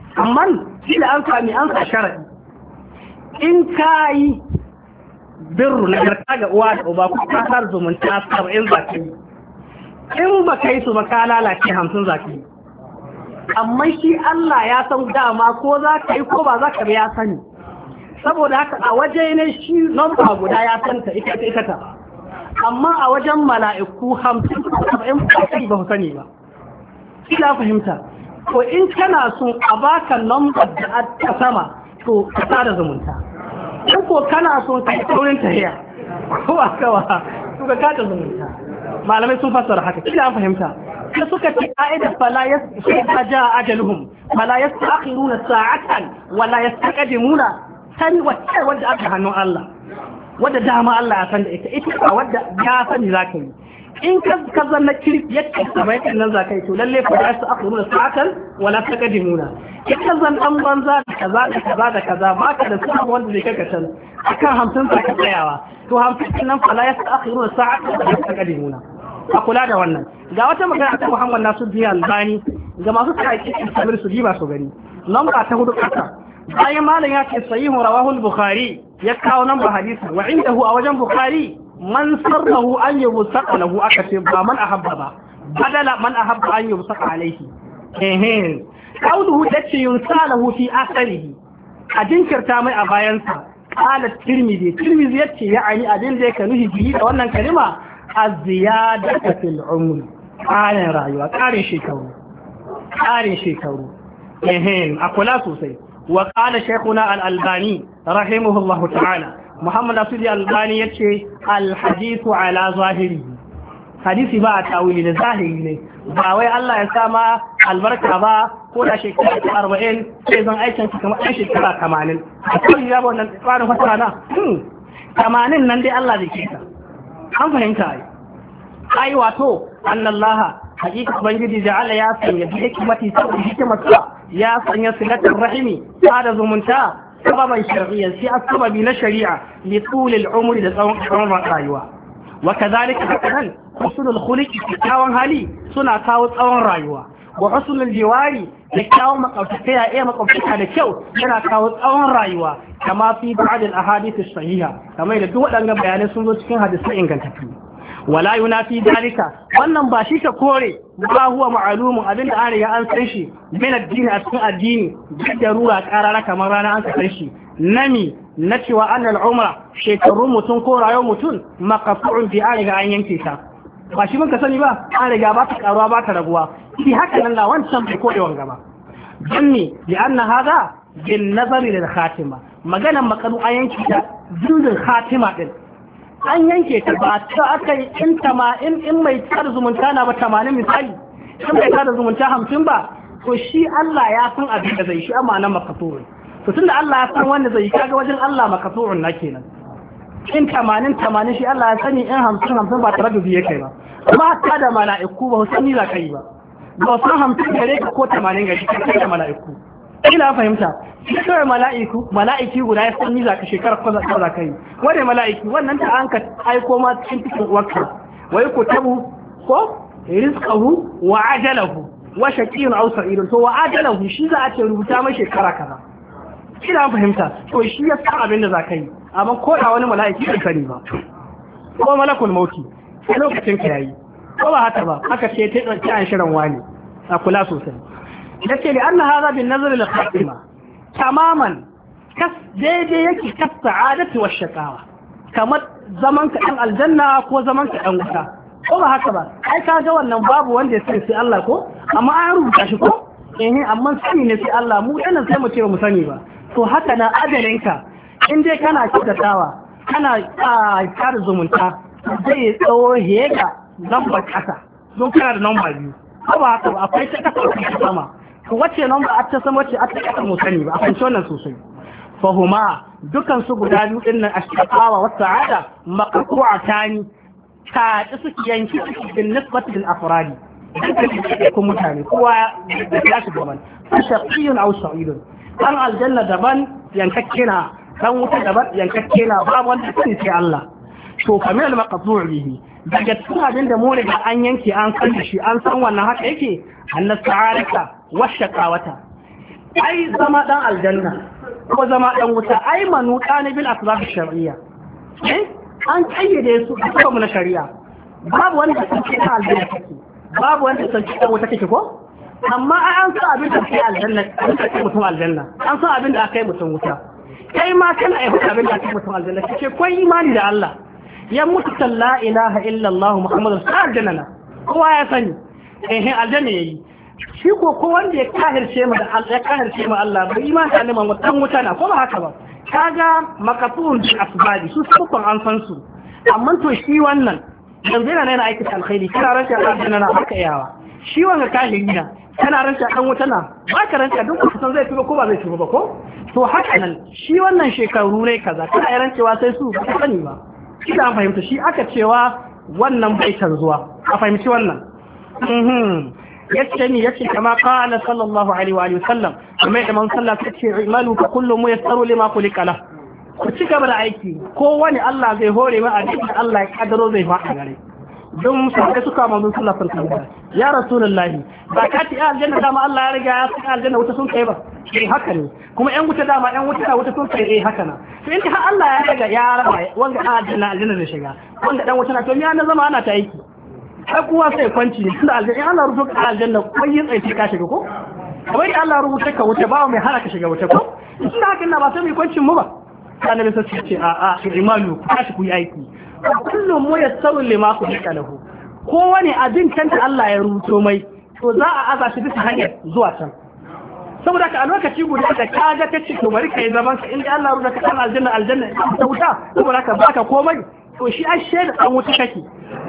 A: amma shi da an sami an sa sharadi in kai birru na garka ga uwa da uba ko ka har zumunta 70 zaki in ba kai su ba ka lalace 50 zaki amma shi Allah ya san dama ko za ka yi ko ba za ka bi ya sani saboda haka a waje ne shi lamba guda ya santa ita ta amma a wajen mala'iku 50-70 ba ku sani ba ina fahimta ko in kana son a baka lambar da ta sama to ka tsara zumunta in ko kana son ka yi taurin tahiya ko a kawa to ka kada zumunta malamai sun fassara haka ina fahimta sai suka ce ka'idar fala ja ajaluhum fala yastakhiruna sa'atan wala yastaqdimuna sani wacce wanda aka hannun Allah wadda dama Allah ya san da ita ba wadda ya sani za ka yi in ka zanna kirki yadda sama yadda nan za ka yi to lalle fa ya su aka nuna sa'atan wala ta gaji nuna ita zan dan banza da kaza da kaza da kaza ba ka da samu wanda zai kaka can akan 50 za ka tsayawa to 50 nan fa la ya su aka nuna sa'atan wala ta gaji nuna a kula da wannan ga wata magana ta Muhammad Nasiruddin Albani ga masu tsaki sabir su ji ba su gani lamba ta hudu kasa bayan malam ya ce sahihu rawahu al-bukhari ya kawo nan ba hadisi wa indahu a wajen bukhari man sarrahu an yubsaqa lahu aka ce ba man ahabba ba badala man ahabba an yubsaqa alayhi qawluhu tace yunsalahu fi akhirih a jinkirta mai a bayansa qala tirmidhi yace ya'ani abin da yake nuhi bihi da wannan kalima az-ziyadatu fil umr ƙarin rayuwa ƙarin shekaru a kula sosai وقال شيخنا الألباني رحمه الله تعالى محمد ناصر الألباني يتشي الحديث على ظاهره حديث با تاويل ظاهري ne ba wai Allah ya sama albarka ba ko da shekara 40 sai zan aikin shi kamar shekara 80 akwai ya ba wannan tsarin fasara na 80 nan dai Allah zai kika an fahimta ai wato annallaha hakika ubangiji ja'ala ya sanya bi hikmati saboda hikimarsa ya sanya silatul rahimi da zumunta sababan shar'iyyan sai sababi na shari'a li tulil umri da tsawon rayuwa wa kadhalika hakanan husnul khuluqi kyawun hali suna kawo tsawon rayuwa wa husnul jiwari da kyawun makwabtaka ya makwabtaka da kyau yana kawo tsawon rayuwa kama fi ba'd al ahadith as-sahiha kamar da duk waɗannan bayanai sun zo cikin hadisi ingantattu wala yunafi dalika wannan ba shi ta kore ba huwa ma'lumun abinda an riga an san shi min addini a cikin addini da ruwa karara kamar rana an san shi nami na cewa annal umra shekarun mutum ko rayuwar mutum maqfu'un bi an riga an yanke ta ba shi mun ka sani ba an riga ba ta karuwa ba ta raguwa shi haka nan la wancan bai kode wanga ba danni li anna hada bin nazari lil khatima maganan makaru an yanke ta dindin khatima din an yanke ta ba ta aka yi in mai tada zumunta na ba 80 misali in mai tada zumunta 50 ba to shi Allah ya san abin da zai shi amma nan makasurin to tunda Allah ya san wanda zai kaga wajen Allah makasurin na kenan in 80 shi Allah ya sani in 50 ba tare da biye kai ba amma ta da mala'iku ba sani za kai ba ba san 50 gare ka ko 80 gare ka da mala'iku ina fahimta kawai mala'iki guda ya san za ka shekarar ko za ka yi wadda mala'iki wannan ta an ka aiko ma cikin uwarka wai ku tabu ko rizqahu wa ajalahu wa shaqiyun aw sa'idun to wa ajalahu shi za a ce rubuta mai shekara kaza ina fahimta to shi ya san abin da za ka yi amma ko da wani mala'iki bai sani ba ko malakul mauti sai lokacin ka yayi ko ba haka ba haka ce ta dauki an shirin wani a kula sosai yace li anna hadha bin nazar lil khatima tamaman kas daidai yake kas sa'adatu wa shaqawa kamar zaman ka dan aljanna ko zaman ka dan wuta ko ba haka ba ai ka ga wannan babu wanda ya sai Allah ko amma an rubuta shi ko amma sani ne sai Allah mu dan sai mu ce mu sani ba to haka na ajalinka in dai kana kyautatawa kana kare zumunta zai tsawo hega lambar kasa don kana da lamba biyu ko ba haka ba akwai ta kasa sama to wace lamba a ta sama wace a ta kasa mu sani ba a fahimci wannan sosai fahuma dukan su guda biyu din nan ashqawa wa sa'ada maqtu'atani ta suke yanki bin nisbati lil afradi ko mutane kowa da ya shi gaban shaqiyun aw sa'idun dan aljanna daban yankakke na dan wuta daban yankakke na babu wanda sai Allah to kamar maqtu' bihi daga cikin abin da mu riga an yanke an san shi an san wannan haka yake annas sa'araka wa shaqawata ai zama dan aljanna ko zama dan wuta ai manuka ne bil asbab shar'iyya an kayyade su a cikin na shari'a babu wanda san cikin aljanna kake babu wanda san cikin wuta kake ko amma an san abin da ke aljanna an san mutum aljanna an san abin da aka yi mutum wuta kai ma kana yi abin da aka yi mutum aljanna kake kai imani da Allah ya mutu la ilaha illa Allah Muhammadu aljanna kowa ya sani aljanna yayi shi ko wanda ya kahirce mu da Allah ya kahirce mu Allah bai imani da Allah mutan wuta na ko ba haka ba kaga makafurun bi asbabi su sukan an san su amma to shi wannan yanzu yana aikata alkhairi kana ranta aljanna na haka yawa shi wanga kahiri na kana ranta dan wuta na ba ka ranta duk kusan zai tuba ko ba zai tuba ba ko to haka nan shi wannan shekaru ne kaza kana rancewa sai su ba sani ba kina an fahimta shi aka cewa wannan bai zuwa a fahimci wannan yace ni yace kama qala sallallahu alaihi wa sallam kuma da man sallah tace imanu fa kullu muyassaru lima khuliqa la ku ci gaba da aiki ko wani Allah zai hore ma abin Allah ya kadaro zai faɗa gare don sai suka manzo sallallahu alaihi wa sallam ya rasulullahi ba ka ti aljanna dama Allah ya riga ya saka aljanna wuta sun kai ba haka ne kuma yan wuta dama yan wuta sun kai haka na to in har Allah ya riga ya raba wanga aljanna zai shiga wanda dan wuta na to miya na zama ana ta aiki sai kuwa sai kwanci ne tunda aljanna Allah rubuta ka aljanna kai yin tsaye ka shiga ko kawai Allah rubuta ka wuta ba mai hana ka shiga wuta ko tunda haka na ba sai mai kwancin mu ba annabi sai ce a imanu ku tashi ku yi aiki kullum mu yassaru lima ku dika lahu kowane abin kanta Allah ya rubuto mai to za a aza shi bisa hanyar zuwa can saboda ka a lokaci guda da ka ga ta ce to bari kai zaman ka inda Allah rubuta ka kan aljanna ta wuta saboda ka baka komai to shi an shaida dan wuta kake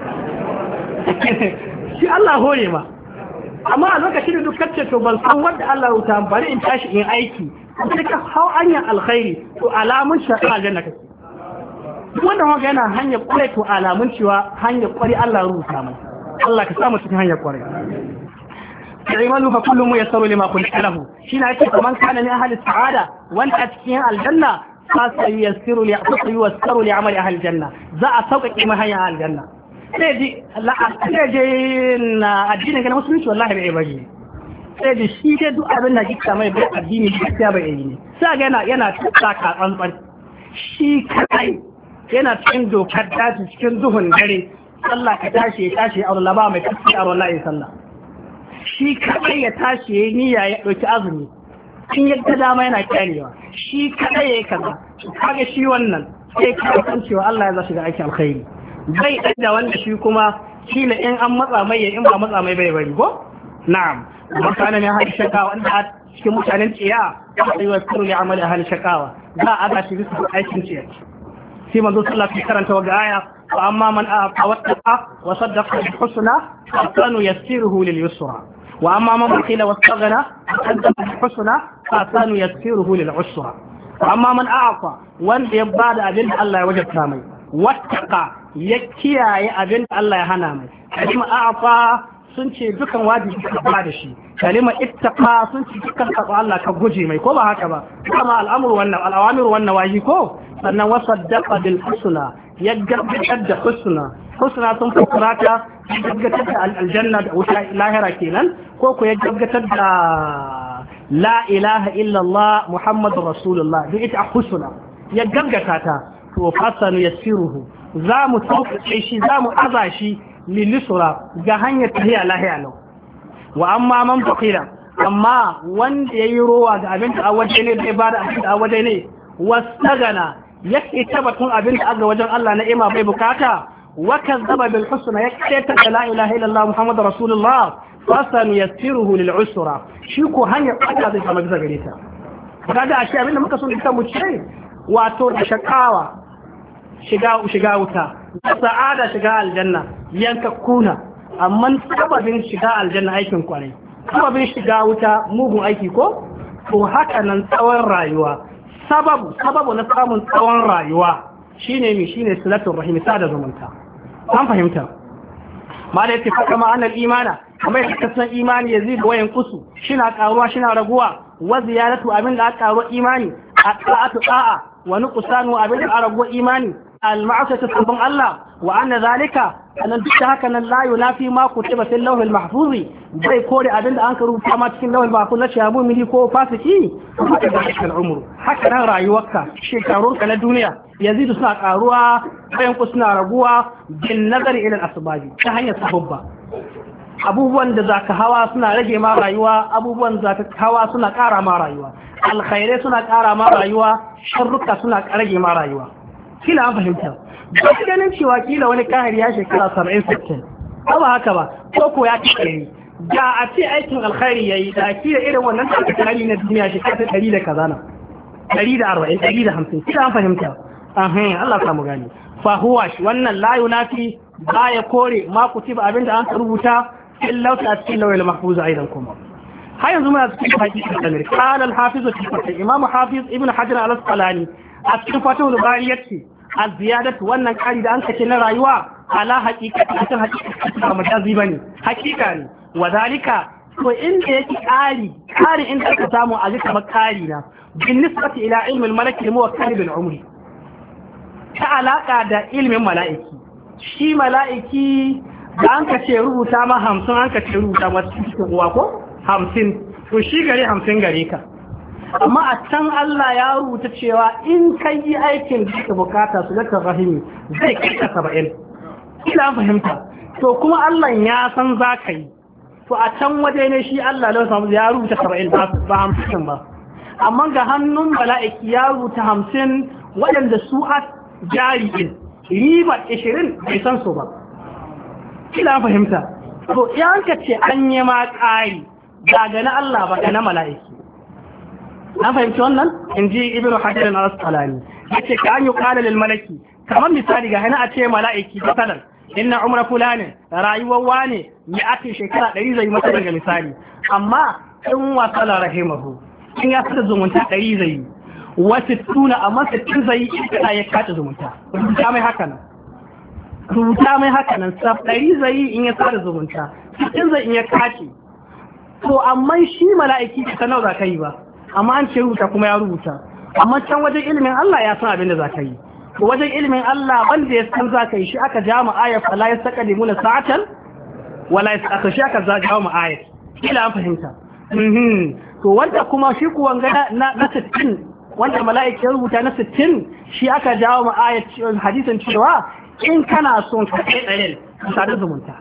A: shi Allah hore ma amma a lokacin da duk kace to ban san wanda Allah rubuta bari in tashi in aiki sai ka hau hanyar alkhairi to alamun shi aljanna kake wanda wanda yana hanyar kwarai to alamun cewa hanyar kwarai Allah rubuta mai Allah ka samu cikin hanyar kwarai imanu fa kullu muyassaru lima khuliqa lahu shine ake kaman kana ne ahli sa'ada wanda a cikin aljanna fa sayyassiru li yassaru li amali ahli aljanna za a sauƙaƙe mai hanyar aljanna sai ji na addinin ga musulunci wallahi bai bari sai da shi dai duk abin da kika mai bai addini gaskiya bai yi ne sai ga yana tsaka tsantsan shi kai yana cikin dokar daji cikin duhun dare sallah ka tashi ya tashi a Allah ba mai tashi a Allah ya sallah shi kadai ya tashi ya niyya ya dauki azumi in yadda dama yana kyarewa shi kadai ya kaza kaga shi wannan sai ka san cewa Allah ya za shiga aikin alkhairi bai da wanda shi kuma kila in an matsa mai in ba matsa mai bai bari ko na'am mutane ne hali shakawa wanda cikin mutanen tsiya sai wasu ne amali hali shakawa za a ga shi bisa aikin tsiya sai manzo sallallahu alaihi karanta wa aya wa amma man aqa wattaqa wa saddaqa bil husna fa kanu yassiruhu lil yusra wa amma man bakhila wastaghna saddaqa bil husna fa kanu yassiruhu lil usra wa amma man aqa wanda ya bada abin da Allah ya wajabta mai wattaqa ya kiyaye abin da Allah ya hana mai kalima aqa sun ce dukan wajibi ka ba da shi kalima ittaqa sun ce dukan ka Allah ka guje mai ko ba haka ba kuma al'amru wannan al'awamir wannan waji ko sannan wasaddaqa bil husna ya gabatar da husna sun fakara ta gabatar da aljanna da wuta lahira kenan ko ya gabatar da la ilaha illa Allah muhammadur rasulullah duk ita husna ya gaggata ta to fasanu yassiruhu za mu tauke shi za mu aza shi lilisura ga hanyar tahiya lahiya lau wa amma man fakira amma wanda yayi rowa ga abin da awaje ne da ibada abin da awaje ne wastagana yake tabbatun abin da aga wajen Allah na ima bai bukata wa kazzaba bil husna yake ta la ilaha illallah muhammadur rasulullah fasan yassiruhu lil usra shi ko hanyar Allah zai kama bisa gare ta kaga a shi abin da muka so ita mu ce wato da shakawa shiga wuta da sa'ada shiga aljanna yanka kuna amma sababin shiga aljanna aikin kwarai sababin shiga wuta mugun aiki ko to haka nan tsawon rayuwa sababu na samun tsawon rayuwa shine silatul rahim sada zumunta an fahimta ma da yake faka ma'anar imana kamar yadda kasan imani yazid wa yanqusu shina karuwa shina raguwa wa ziyaratu abin da aka karuwa imani a ta'atu ta'a wa nuqsanu abin da aka raguwa imani al-ma'asiyatu sabon Allah wa anna zalika sannan duk da haka nan la yunafi ma kutiba fil lawhil mahfuz bai kore abinda an ka rubuta ma cikin lawhil mahfuz na shabu mili ko fasiki haka da cikin umru haka nan rayuwarka shekarunka na duniya yazidu suna karuwa bayan ku suna raguwa bin nazari ila al-asbabi ta hanyar sababba abubuwan da zaka hawa suna rage ma rayuwa abubuwan zaka hawa suna kara ma rayuwa alkhairai suna kara ma rayuwa sharruka suna rage ma rayuwa kila an fahimta ba su ganin cewa kila wani kahiri ya shekara 70-60 ba haka ba ko ya ci kare da a ce aikin alkhairi yayi da kila irin wannan tsakari na duniya shekara 100 da kaza na 140 150 kila an fahimta Allah samu gani fa huwa wannan la yunafi baya kore ma kutiba abinda an rubuta illa ta cikin lawal mahfuz aidan kuma har yanzu muna cikin hakikin tamir qala al-hafiz imam hafiz ibn hajar al-asqalani a cikin fatawul bari yace az-ziyadatu wannan kari da an kace na rayuwa ala haqiqati akan haqiqati ba majazi bane haqiqa ne wadalika to inda yake kari inda aka samu a jika makari na bin nisbati ila ilmi al-malak al-muwakkal bil umri ta alaka da ilmin mala'iki shi mala'iki da an ka ce rubuta ma 50 an ka ce rubuta ma cikin uwa ko 50 to shi gare 50 gare ka amma a can Allah ya rubuta cewa in ka yi aikin da ka bukata su zaka rahimi zai kai ka 70 ina fahimta to kuma Allah ya san za ka yi to a can waje ne shi Allah da samu ya rubuta 70 ba 50 ba amma ga hannun mala'iki ya rubuta 50 waɗanda su a jari'in riba 20 bai san su ba kila fahimta to idan ka ce an yi ma ƙari daga na Allah ba ga na mala'iki an fahimci wannan in ji ibn hajar al-asqalani yace ka an yi qala lil malaki kamar misali ga hana a ce mala'iki masalan inna umra fulani rayuwar wane ya ake shekara 100 zai masa daga misali amma in wasala rahimahu in ya fita zumunta 100 zai wasu tuna amma 60 zai kada ya kace zumunta rubuta mai haka nan saf 100 zai in ya sada zumunta 60 zai in ya kace to amma shi mala'iki ta nawa za ka yi ba amma an ce rubuta kuma ya rubuta amma can wajen ilimin Allah ya san abin da za ka yi to wajen ilimin Allah wanda ya san za ka yi shi aka ja mu ayat fala yastaqdimuna sa'atan wala yastaqdimu shi aka ja mu ayat kila an fahimta to wanda kuma shi ku wanga na 60 wanda mala'iki ya rubuta na 60 shi aka jawo mu ayat hadisin cewa in kana son ka kai ɗarin ka sada zumunta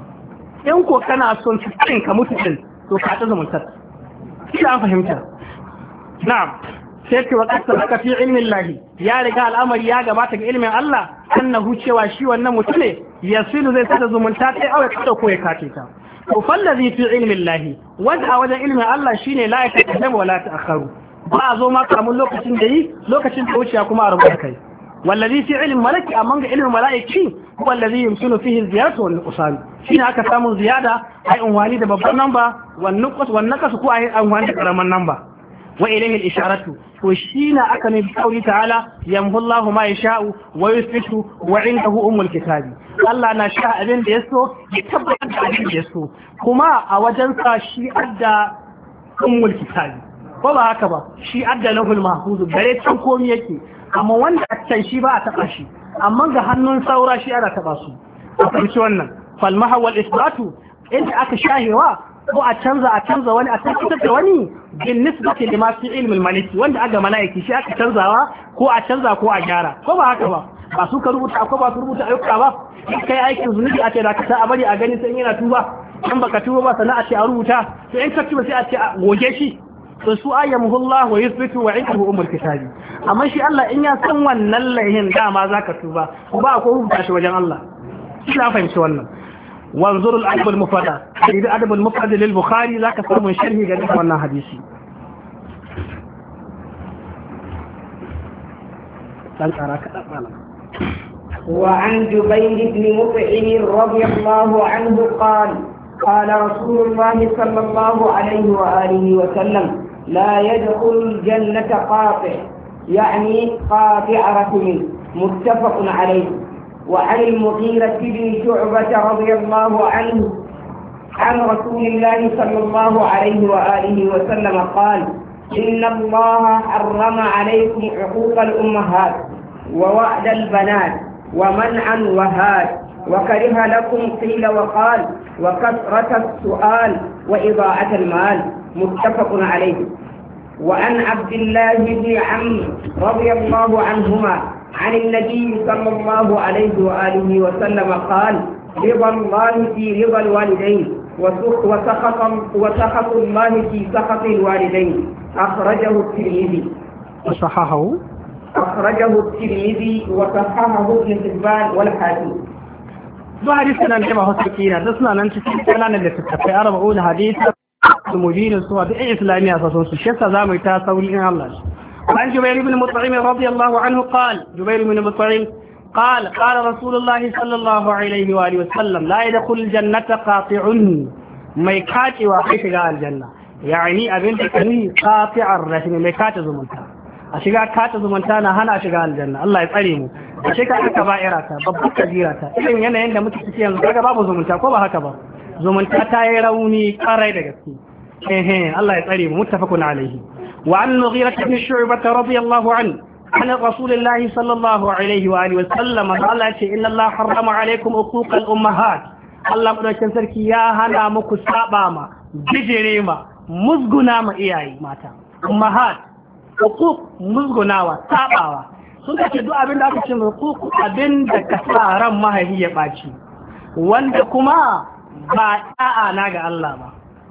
A: in ko kana son cikin ka mutu din to ka ta zumunta kila an fahimta na'am sai ce wa kasar aka fi ilmin lahi ya riga al'amari ya gabata ga ilmin Allah annahu cewa shi wannan mutum ne yasilu zai sada zumunta kai aure kada ko ya kace ta to fallazi fi ilmin lahi wanda a wajen ilmin Allah shine la ya taqaddama wala ta'akharu ba a zo ma kamun lokacin da yi lokacin da wuciya kuma a rubuta kai wallazi fi ilmin malaki amma ga ilmin mala'iki huwa allazi yumkinu fihi ziyaratu wal nuqsan shine aka samu ziyada ai unwani da babban namba wan nuqas wan naqas ko ai unwani da karaman namba wa ilayhi al-isharatu to shine aka ne bi ta'ala yamhu Allahu ma yasha'u wa yuthbitu wa 'indahu ummul kitabi Allah na sha abin da yaso ya tabbatar da abin da yaso kuma a wajen sa shi adda ummul kitabi ko ba haka ba shi adda lahul mahfuz gare can komai yake amma wanda a can shi ba a taba shi amma ga hannun saura shi ana taba su a fahimci wannan fal mahawal isbatu inda aka shahewa ko a canza wani a tabbatar da wani bin nisbati lima fi ilmi maliki wanda aga malaiki shi aka canzawa ko a canza ko a gyara ko ba haka ba ba su ka rubuta ko ba su rubuta ayyuka ba kai aikin zunubi a ce da ka sa a bari a gani sai yana tuba in baka tuba ba sana'a ce a rubuta to in ka tuba sai a ce a goge shi to su ayyamuhu Allah wa yuthbitu wa indahu ummul kitabi amma shi Allah in ya san wannan laihin dama zaka tuba ko ba ko rubuta shi wajen Allah shi na fahimci wannan وانظروا الأدب المفرد الأدب المفرد للبخاري ذاك فرم شرحه قد وانا حديثي
B: وعن جبير بن مطعم رضي الله عنه قال قال رسول الله صلى الله عليه وآله وسلم لا يدخل الجنة قاطع يعني قاطع رحم متفق عليه وعن المغيرة بن شعبة رضي الله عنه عن رسول الله صلى الله عليه وآله وسلم قال إن الله حرم عليكم عقوق الأمهات ووعد البنات ومنعا وهات وكره لكم قيل وقال وكثرة السؤال وإضاعة المال. متفق عليه. وعن عبد الله بن عمرو رضي الله عنهما عن النبي صلى الله عليه وآله وسلم قال: رضا الله في رضا الوالدين وسخط الله في سخط الوالدين. أخرجه الترمذي وصححه ابن حبان والحاكم.
A: ده حديثنا نجمع هسكينا دسنا ننتكي كلانا اللي تتفى أربعون حديث المدين السواد إسلامي أساسون الشيخ زامي تاسول إن الله. وعن جبير بن مطعم رضي الله عنه قال: جبير بن مطعم قال رسول الله صلى الله عليه وآله وسلم: لا يدخل الجنة قاطع ميكاتي وحيش الجنة. يعني أبنت كني قاطع الرحم ميكات زمنتا أشياء كات زمنتا نهانا أشياء الجنة. الله يسلمه. أشياء كبائرات بابك كبيرات إذن ينا عند متكسيان زكاة باب زمنتا كوبا هكذا زمنتا تايروني قارئ دقتي. الله يسلمه. متفق عليه. وعن المغيرة بن شعبة رضي الله عنه عن رسول الله صلى الله عليه وآله وسلم قال: إن الله حرم عليكم حقوق الأمهات. الله مدوكين سركي يا هنا muku saba ma bijire ma musguna ma iyaye mata. Ummahat huquq musgunawa sabawa sun ce duk abin da aka ce huquq abin da ka sa ran mahaifi ya baci wanda kuma ba da'a na ga Allah ba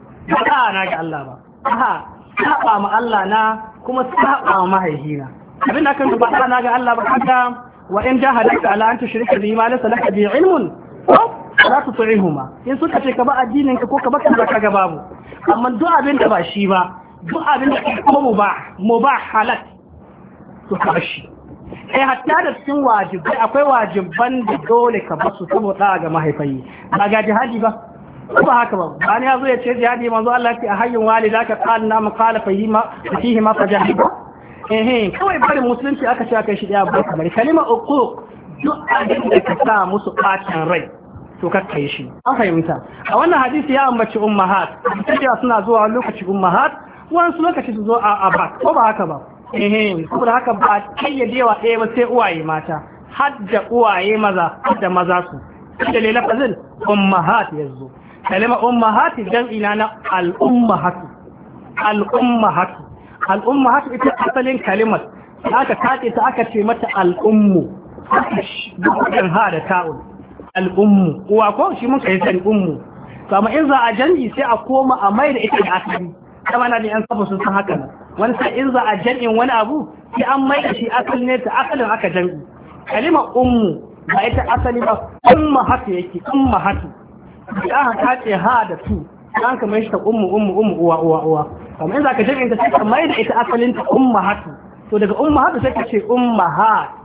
A: aha saba ma Allah na kuma saba ma mahaifina abin da kan ba da'a na ga Allah ba haka wa in jahadaka ala an tushrika bi ma laysa laka bi ilmun za su tsirihuma in suka ce ka ba addinin ka ko ka baka da kaga babu amma duk abin da ba shi ba duk abin da kuma mu ba halat to ka shi hatta da cikin wajibai akwai wajiban da dole ka basu saboda ga mahaifai ba ga jihadi ba ko ba haka ba bani yazo ya ce jihadi manzo Allah ya ce a hayyin walidaka qala ma qala fihi ma fajahid kawai barin musulunci aka ce aka shi daya ba kamar kalima uquq duk abin da ka sa musu bacin rai to kakka yi shi an fahimta. A wannan hadisi ya ambaci ummahat ta suna zuwa lokaci ummahat wasu lokaci su zo a bak ko ba haka ba saboda haka ba kayyadewa ɗaya ba sai uwaye mata hadda uwaye maza hadda maza su da ne lafazin ummahat yazo kalima ummahat jam'i na al-ummahatu ita asalin kalimar aka kace ta aka ce mata al-ummu dukkan ha da ta'ul al'ummu uwa ko shi mun kai sani ummu to amma in za a jan'i sai a koma a mai da ita da asali kama na da yan saba sun san haka nan wani sai in za a jan'in wani abu sai an mai da shi asali ne ta asalin aka jan'i kalimar ummu ba ita asali ba umma hatu yake umma hatu da aka kace ha da tu an ka mai shi ta ummu uwa amma in za ka jan'in ta sai ka mai da ita asalin ta umma hatu to daga umma hatu sai ka ce ummahat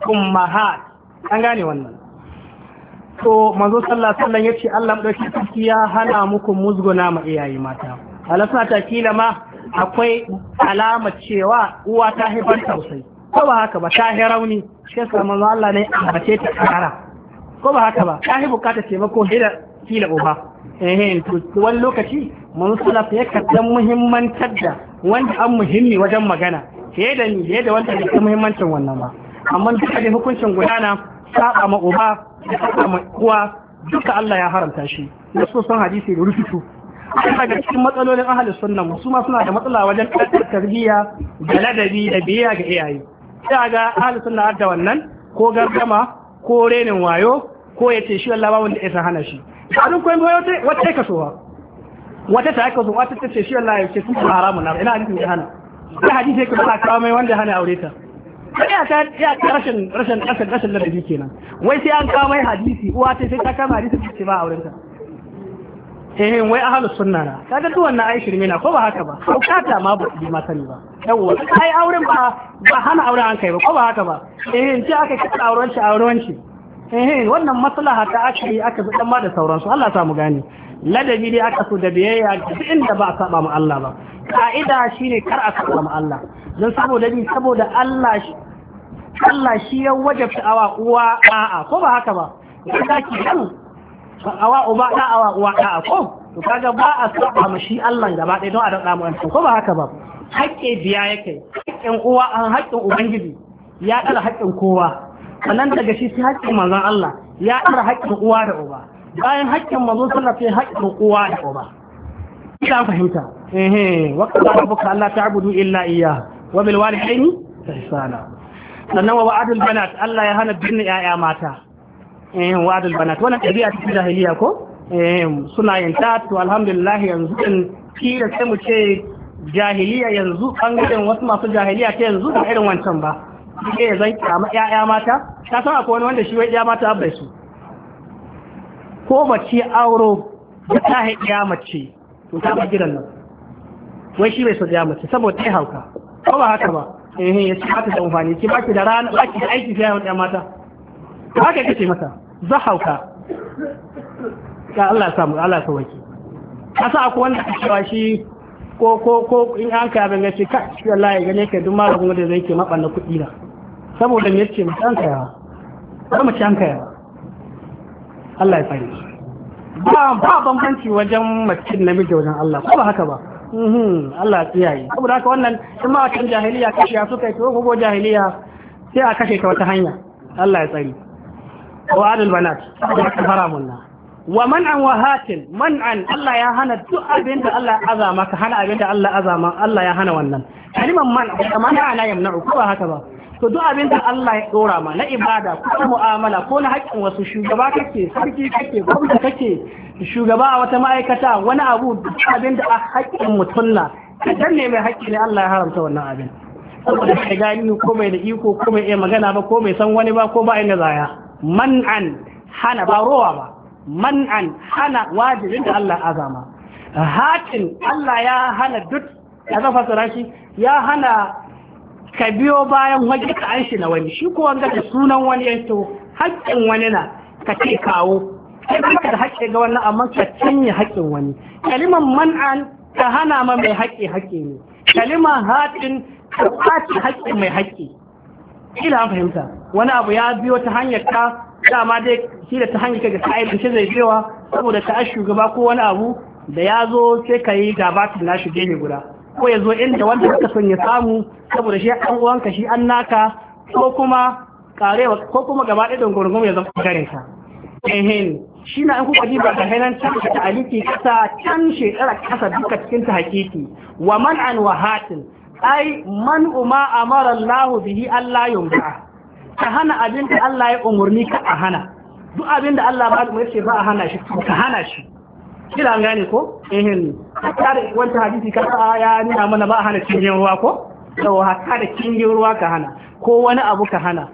A: an gane wannan. To manzo sallallahu alaihi wasallam yace Allah madauki sarki ya hana muku musguna ma iyaye mata. Allah suna ta kila ma akwai alama cewa uwa ta haifar tausayi. Ko ba haka ba ta rauni shi yasa manzo Allah ne ambace ta karara. Ko ba haka ba ta bukata taimako hira kila uba. To wani lokaci manzo sallallahu alaihi wasallam ya muhimmantar da wanda an muhimmi wajen magana. Fiye da wanda ke muhimmancin wannan ba. Amma duka da hukuncin gudana saba ma uba da saba ma uwa duka Allah ya haramta shi da so san hadisi da rufutu daga cikin matsalolin ahli sunna su ma suna da matsala wajen tarbiyya da ladabi da biyayya ga iyaye sai ga ahli sunna da wannan ko gargama ko renin wayo ko yace shi Allah ba wanda ya hana shi a duk koyi wata ka so wata ta ce shi Allah ya ce tun haramun na ina hadisin ya hana sai hadisi yake ba kawo mai wanda hana aure ta ya ka rashin ladabi kenan wai sai an kawo mai hadisi uwa sai ta kama hadisi ce ba auren ta wai ahlus sunna na kaga duk wannan ai shirme na ko ba haka ba bukata ma ba bi ma sani ba yawa ai auren ba hana auren an kai ba ko ba haka ba ce aka kira auren shi wannan maslaha ta aka bi dan ma da sauransu Allah ya samu gani ladabi dai aka so da biyayya duk inda ba a saba ma Allah ba ka'ida shine kar a saba ma Allah don saboda Allah shi ya wajabta awa uwa a'a ko ba haka ba kaga ki kan awa uba da awa uwa a'a ko to kaga ba a saba ma shi Allah gaba ɗaya don a dada mu ko ba haka ba haƙƙi biya yake haƙƙin uwa an haƙƙin ubangiji ya dala haƙƙin kowa sannan daga shi sai haƙƙin manzon Allah ya ɗara haƙƙin uwa da uba bayan haƙƙin manzo sallallahu alaihi haƙƙin uwa da uba ina fahimta wa qala rabbuka alla ta'budu illa iyyah wa bil walidayni ihsana sannan wa wa'adul banat Allah ya hana binne yaya mata wa'adul banat wannan ɗabi'a ta jahiliya ko suna yin ta to alhamdulillah yanzu din kila sai mu ce jahiliya yanzu bangaren wasu masu jahiliya ta yanzu ba irin wancan ba sai zan kama yaya mata ka san akwai wani wanda shi wai yaya mata bai su ko mace auro da ta haiya mace to ta ba gidan nan wai shi bai so ya mace saboda ta hauka ko ba haka ba ya ci haka da amfani ki baki da rana baki da aiki sai ya mata haka kace mata za hauka ya Allah ya samu Allah ya sauke kasa akwai wanda cewa shi ko in an kai abin gace ka shi wallahi gane ka duk malamin wanda zai ke mabanna kuɗi na saboda me yace mace an kayawa ko mace an kayawa Allah ya tsare ba bambanci wajen mace namiji wajen Allah ko ba haka ba Allah ya tsiyaye saboda haka wannan in ma wata jahiliya kashe su kai to ko jahiliya sai a kashe ta wata hanya Allah ya tsare wa adul banat haramun na wa man'an wa hatin man'an Allah ya hana duk abin da Allah ya azama ka hana abin da Allah azama Allah ya hana wannan kaliman man kamar ana yamna'u ko ba haka ba to duk abin da Allah ya dora ma na ibada ko mu'amala ko na haƙƙin wasu shugaba kake sarki kake gwamnati kake shugaba a wata ma'aikata wani abu duk abin da a haƙƙin mutum na kadan ne mai haƙƙi ne Allah ya haramta wannan abin saboda kai gani ko mai da iko ko mai iya magana ba ko mai san wani ba ko ba inda zaya man'an hana ba rowa ba man'an hana wajibin da Allah azama hatin Allah ya hana duk ya zafa sarashi ya hana ka biyo bayan waje ka an shi na wani shi ko wanga da sunan wani yanto haƙƙin wani na ka ce kawo kai baka da haƙƙi ga wannan amma ka canye haƙƙin wani kaliman man'an ka hana ma mai haƙƙi haƙƙi ne kaliman hatin ka ɓaci haƙƙin mai haƙƙi kila an fahimta wani abu ya biyo ta hanyar ka dama dai shi da ta hanyar ka ga sa'ilin shi zai biyowa saboda ta shugaba ko wani abu da ya zo sai ka yi gabatin nashi gefe guda ko ya zo inda wanda ka son ya samu saboda shi an uwanka shi an naka ko kuma karewa ko kuma gaba ɗaya dongorongom ya zama garin ka shi na an kuka diba ga hainan can ta aliki kasa can shekara kasa duka cikin ta hakiki wa man'an wa hatin ai man ma amara Allah bihi Allah yumba ka hana abin da Allah ya umurni ka a hana duk abin da Allah ba ya ce ba a hana shi ka hana shi kila an gane ko hatta da wanda hadisi ka ya nuna mana ba a hana cingin ruwa ko to hatta da cingin ruwa ka hana ko wani abu ka hana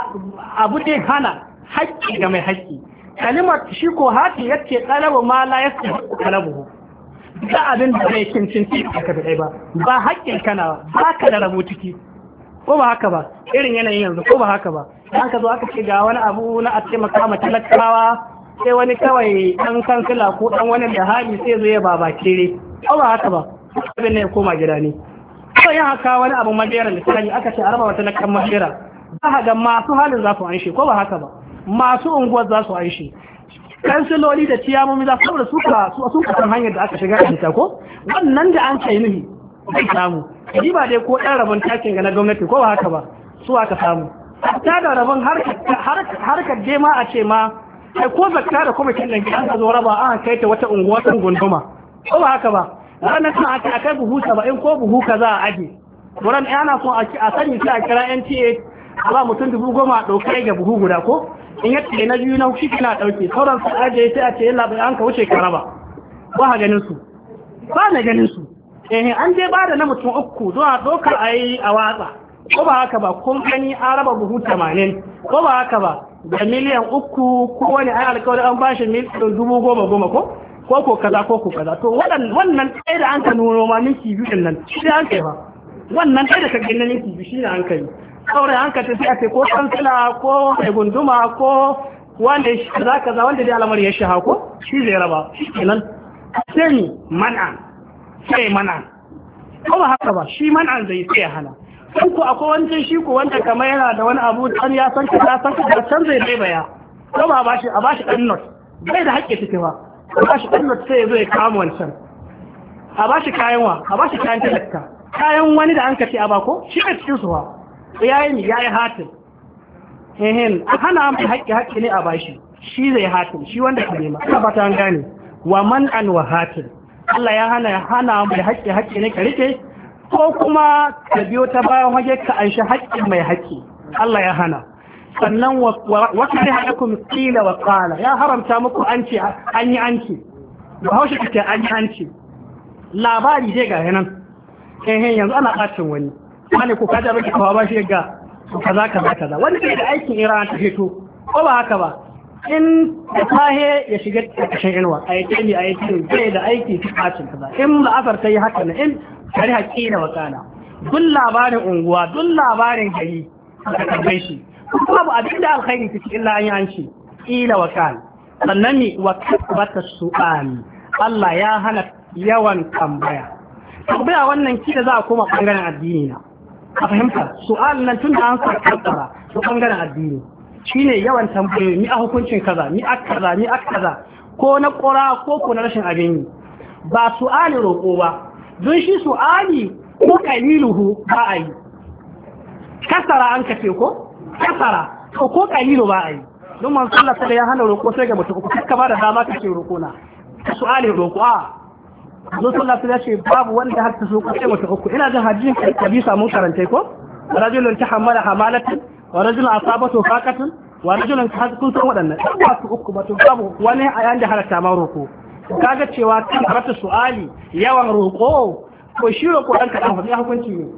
A: abu dai hana haƙƙi ga mai haƙƙi kalimar shi ko hati yace talabu ma la yastahiqu talabuhu da abin da bai cincinci ka da ba ba haƙƙin kana ba ka da rabu ciki ko ba haka ba irin yanayin yanzu ko ba haka ba dan ka zo aka ce ga wani abu na a taimaka ma talakawa sai wani kawai dan kansila ko dan wani da hali sai zo ya baba kere ko ba haka ba abin ne ya koma gida ne ko ya haka wani abu madera misali aka ce araba wata lakan madera za ga masu halin za su anshi ko ba haka ba masu unguwar za su aishi kansiloli da ciyamomi za su saboda sun kasan hanyar da aka shiga a hita ko wannan da an kai nuhi zai samu ji ba dai ko ɗan rabon takin ga na gwamnati ko ba haka ba su aka samu ta da rabon harkar dema a ce ma ai ko zakka da kwamitin da gidan ka zo raba an kai ta wata unguwa ta gunduma ko ba haka ba ranar kan a kai buhu 70 ko buhu kaza a aje wurin ana son a sani sai a kira NTA a ba mutum 10,000 ɗaukai ga buhu guda ko in yadda na biyu na shi kina ɗauke sauran su ajiye sai a ce yalla bai an ka wuce ka raba ba ha ganin su ba na ganin su an je ba da na mutum 3 don a ɗaukar a yi a watsa ko ba haka ba kun gani an raba buhu 80 ko ba haka ba da miliyan 3 ko wani ayi alkawari an bashi miliyan 10,000 ko kaza ko kaza to wannan ɗaya da an ka nuno ma minti biyu din nan shi an kai ba wannan ɗaya da ka gani minti biyu shi ne an kai sauran an ka tafi a ce ko kansila ko mai gunduma ko wanda ya kaza wanda dai alamar ya shaha ko shi zai raba shi kenan sai ni man'an sai man'an ko ba haka ba shi man'an zai sai ya hana kan ko akwai wancan shi ko wanda kamar yana da wani abu dan ya san ka can zai bai baya ko ba a bashi dan not bai da haƙƙi take ba a bashi dan not sai zai kama wancan a bashi kayan a bashi kayan talaka kayan wani da an ka ce a bako shi ne cikin su ba yayi hatin a hana mai haƙƙi ne a bashi shi zai hatin shi wanda ka nema ina ba ta gane wa man an wa hatin Allah ya hana mai haƙƙi ne ka rike ko kuma ka biyo ta bayan waje ka anshi haƙƙin mai haƙƙi Allah ya hana sannan wa kare hadakum qila wa qala ya haramta muku an yi ba haushe kake an ce labari dai ga yanan yanzu ana ɓacin wani ko kaja baki kawo ba shi ga kaza wani ke da aikin iran ta fito ko ba haka ba in da tahe ya shiga ƙarƙashin inuwa a yake zai da aiki ta ɓacin kaza in la'asar ta yi haka na in kari haƙi da wakana duk labarin unguwa duk labarin gari da karbai shi babu abin da alkhairi ta illa an yi an ce ƙila wakana sannan ne wa kasbata su'al Allah ya hana yawan tambaya wannan kida za a koma bangaren addini na a fahimta su'al nan tun da an sa kaddara to bangaren addini shine yawan tambayoyi ni a hukuncin kaza ni a kaza ko na ƙura ko na rashin abin yi ba su'ali roƙo ba don shi su'ali ko kaliluhu ba a yi kasara an kace ko kasara to ko kalilu ba a yi don man sallata da ya hana roƙo sai ga mutum uku kakka ba da dama kake roƙo na su'alin roƙo zo sallata ya ce babu wanda har ta so ko sai mutum uku ina jin hajjin kabisa mun karantai ko rajulun tahammala hamalatan wa rajulun asabatu faqatun wa rajulun kun san waɗannan ba su uku ba to babu wani a yayin da halatta ma roƙo kaga cewa kan karatu su'ali yawan roƙo ko shi roƙo dan kadan fa hukunci ne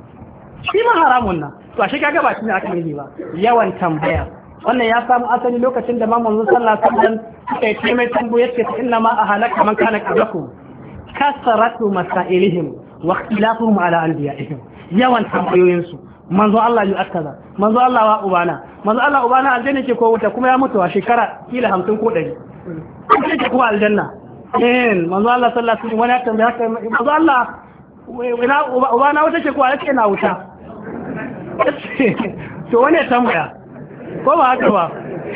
A: shi ma haramun nan to a shi kaga ba shi ne aka yi ba yawan tambaya wannan ya samu asali lokacin da Muhammad sallallahu alaihi wasallam suka yi mai tambayar ce inna ma ahlaka man kana qablakum kasaratu masailihim wa ikhtilafuhum ala anbiya'ihim yawan tambayoyin su manzo Allah ya akaza manzo Allah wa ubana aljanna ke ko wuta kuma ya mutu a shekara kila 50 ko 100 kuma ke ko aljanna manzo Allah sallallahu alaihi wasallam wani ya tambaya haka manzo Allah ina ubana wuta ke ko ake na wuta to wani ya tambaya ko ba haka ba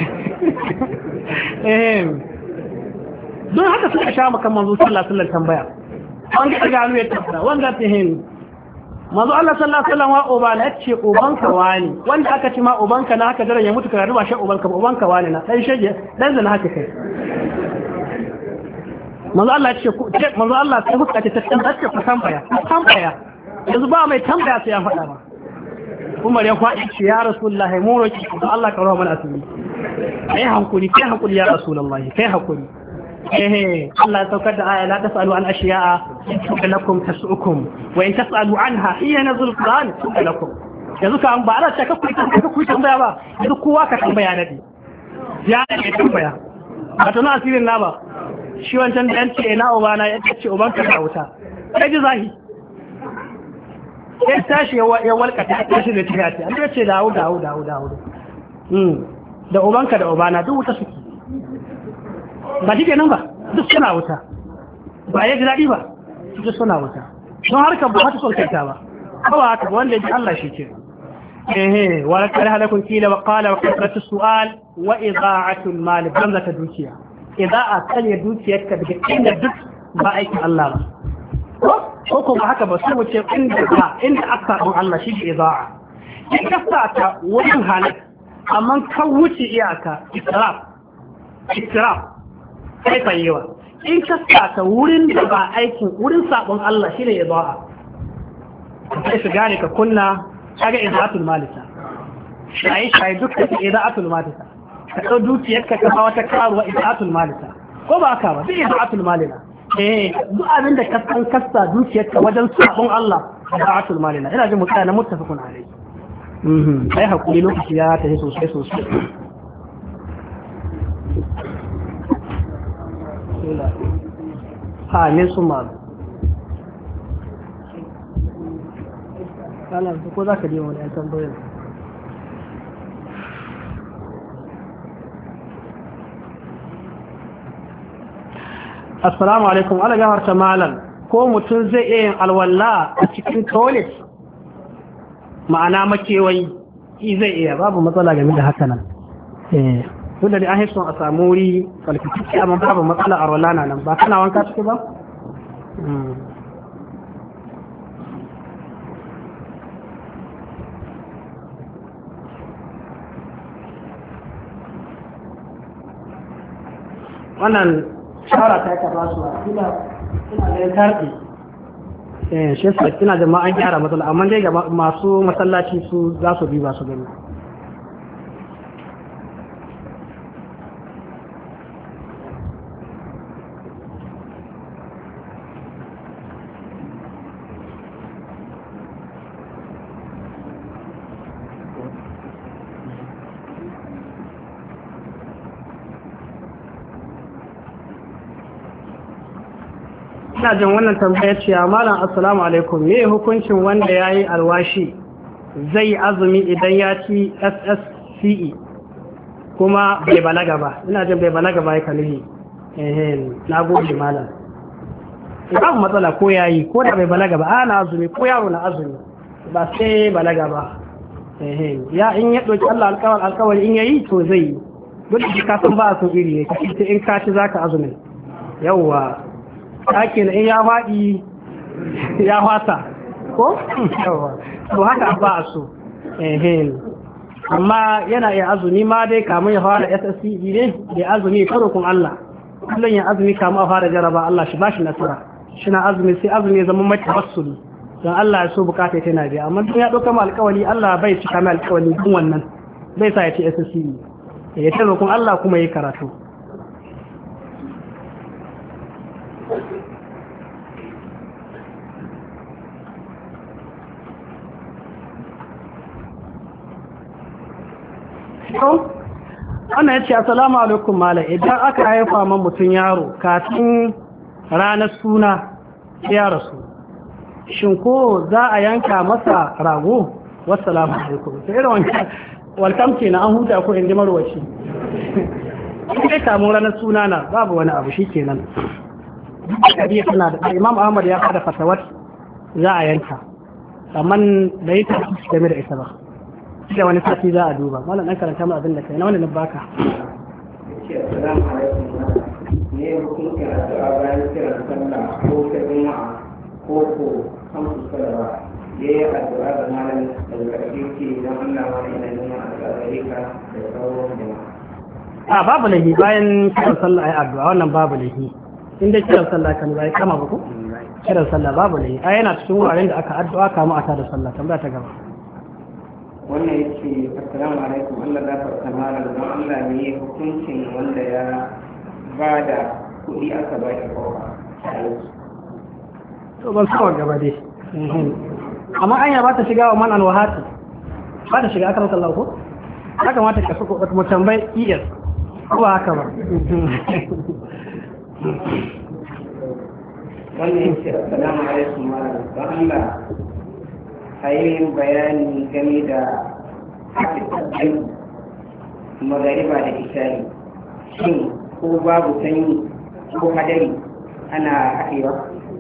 A: don haka suka sha makan manzo sallallahu alaihi wasallam tambaya wanda ya gano ya tambaya wanda ta hin manzo Allah sallallahu alaihi wasallam wa ubana yace ubanka wani wanda aka ci ma ubanka na haka daren ya mutu ka ruba shi ubanka wani na dan shege dan zana haka kai manzo Allah yace manzo Allah sai huska ta tambaya yanzu ba mai tambaya sai ya faɗa ba Umar ya kwaɗi ce ya Rasulullahi mu roki Allah ka rawa mana asiri kai hankuri ya Rasulullahi kai hankuri Allah ya saukar da aya la tasalu an ashiya'a lakum tasukum wa in tasalu anha hiya nazul Qur'an lakum yanzu ka an ba ana ce ka ku tambaya ba yanzu kowa ka tambaya nabi ya ne tambaya ba to na asirin na ba shi wancan da yace na ubana ya ce ubanka da wuta kai ji zahi sai tashi ya walka ta tashi da tiyati an ce dawo da ubanka da ubana duk wuta suke ba shi kenan ba duk suna wuta ba ya ji daɗi ba duk suna wuta don harkar ba hata son kaita ba kawai haka wanda ya ji Allah shi ce wa kare halakun kila wa kala wa kasratu su'al wa ida'atul mal banzata dukiya ida'a kanya dukiyarka daga inda duk ba aikin Allah ba ko kuma haka ba su wuce inda aka sabon Allah shi ke ida'a in ka sa ta wurin halak amma kan wuce iyaka israf sai fayewa in ka saka wurin da ba aikin wurin sabon Allah shine ida'a sai su gane ka kunna kaga ida'atul malika shayi dukkan ida'atul malika ka dau dukiyarka ka ba wata karuwa ida'atul malika ko ba haka ba sai ida'atul malika duk abin da ka san kasta dukiyarka wajen sabon Allah ida'atul malika ina jin mutane muttafaqun alai sai hakuri lokaci ya tafi sosai ne su ma ana ko za ka je wani yan tambayar assalamu alaikum ala gafarta malam ko mutum zai iya yin alwala a cikin toilet ma'ana makewayi zai iya babu matsala game da haka nan tunda da an haifson a samu wuri falkici amma babu matsala a rolana nan ba kana wanka ciki ba? wannan shawara ta ka ba su ina da tarbi shi yasa ina da ma an gyara matsala amma dai ga masu masallaci su za su bi ba su gani ina jin wannan tambayar ce malam assalamu alaikum me hukuncin wanda yayi alwashi zai azumi idan ya ci SSCE kuma bai balaga ba ina jin bai balaga ba ya kalli na gode malam babu matsala ko yayi ko da bai balaga ba ana azumi ko yaro na azumi ba sai balaga ba ya in ya doki Allah alƙawari in yayi to zai yi duk da ka san ba su iri ne kace in ka ci zaka azumi yawa ake in ya faɗi ya fata ko? to haka ba a so amma yana iya azumi ma dai kamun ya fara SSCE ne da azumi karokun Allah kullum ya azumi kamun a fara jaraba Allah shi ba shi nasara shi na azumi sai azumi ya zama mai tabassuli don Allah ya so bukata ta na biya amma tun ya ɗauka ma alƙawali Allah bai cika mai alƙawali duk wannan bai sa ya ce SSCE ya ta roƙon Allah kuma ya karatu wannan ya ce assalamu alaikum malam idan aka haifa man mutum yaro kafin ranar suna ya rasu shin ko za a yanka masa rago wassalamu alaikum sai irin wancan welcome ke na an huta ko inda marwaci sai kamun ranar suna na babu wani abu shi kenan kariya tana da imam ahmad ya kada fatawar za a yanka amma da yi tafi game da ita ba da wani sati za a duba malam dan karanta mu abin da kai na wani baka
B: assalamu alaikum ne hukuncin addu'a bayan kiran sallah ko ta juma'a ko kamsu salawa yayi addu'a da malam da karfi ke dan Allah ma ina nuna addu'a gare ka da sauran jama'a
A: babu lahi bayan kiran sallah ai addu'a wannan babu lahi inda kiran sallah kan bai kama ba ko kiran sallah babu lahi ai yana cikin wuraren da aka addu'a kamu a tada sallah tambaya ta gaba
B: wannan ya ce assalamu alaikum Allah za ka malam don Allah ne hukuncin wanda ya ba da kuɗi aka ba shi kowa
A: to ban sawa gaba dai amma anya ba ta shiga wa man an wahati ba ta shiga aka rasa Allah ko haka mata ka suko mu tambayi ES ko ba haka ba
B: wannan ya ce assalamu alaikum malam don Allah a yin bayani game da haƙiƙaƙen magariba da ishari shin ko babu sanyi ko hadari ana haɗewa?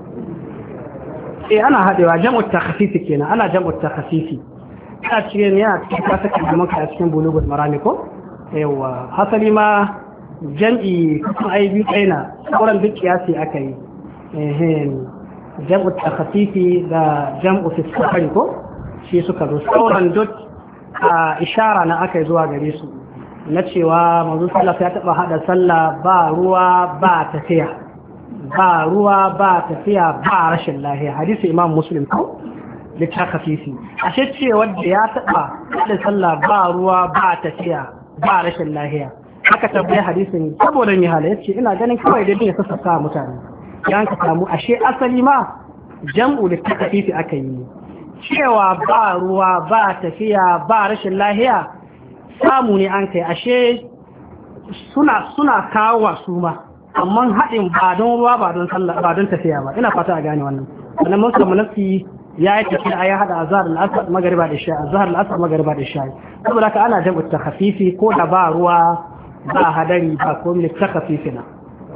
A: ana haɗewa jam'ut takhasisi kenan ana jam'ut takhasisi a cikin yana cikin kasa kalman ka a cikin bulugul marami ko yawa hasali ma jam'i kuma ai biyu kaina sauran duk kiyasi aka yi jam'u takhfifi da jam'u fi safari ko shi suka zo sauran duk a ishara na aka yi zuwa gare su na cewa manzo sallallahu ya taba hada sallah ba ruwa ba tafiya ba ruwa ba tafiya ba rashin lahiya hadisi imam muslim ko da takhfifi ashe cewa da ya taba hada sallah ba ruwa ba tafiya ba rashin lahiya aka tabbata hadisin saboda ni hala yace ina ganin kawai da ya sassa mutane yan ka samu ashe asali ma jam'u da takfifi aka yi cewa ba ruwa ba tafiya ba rashin lahiya samu ne an kai ashe suna kawo su ma amma haɗin ba don ruwa ba don sallah ba don tafiya ba ina fata a gane wannan wannan mun samu nafsi ya yi tafiya ya hada azhar al-asr magriba da isha azhar al-asr magriba da isha saboda haka ana jam'u takfifi ko da ba ruwa ba hadari ba komai takfifi na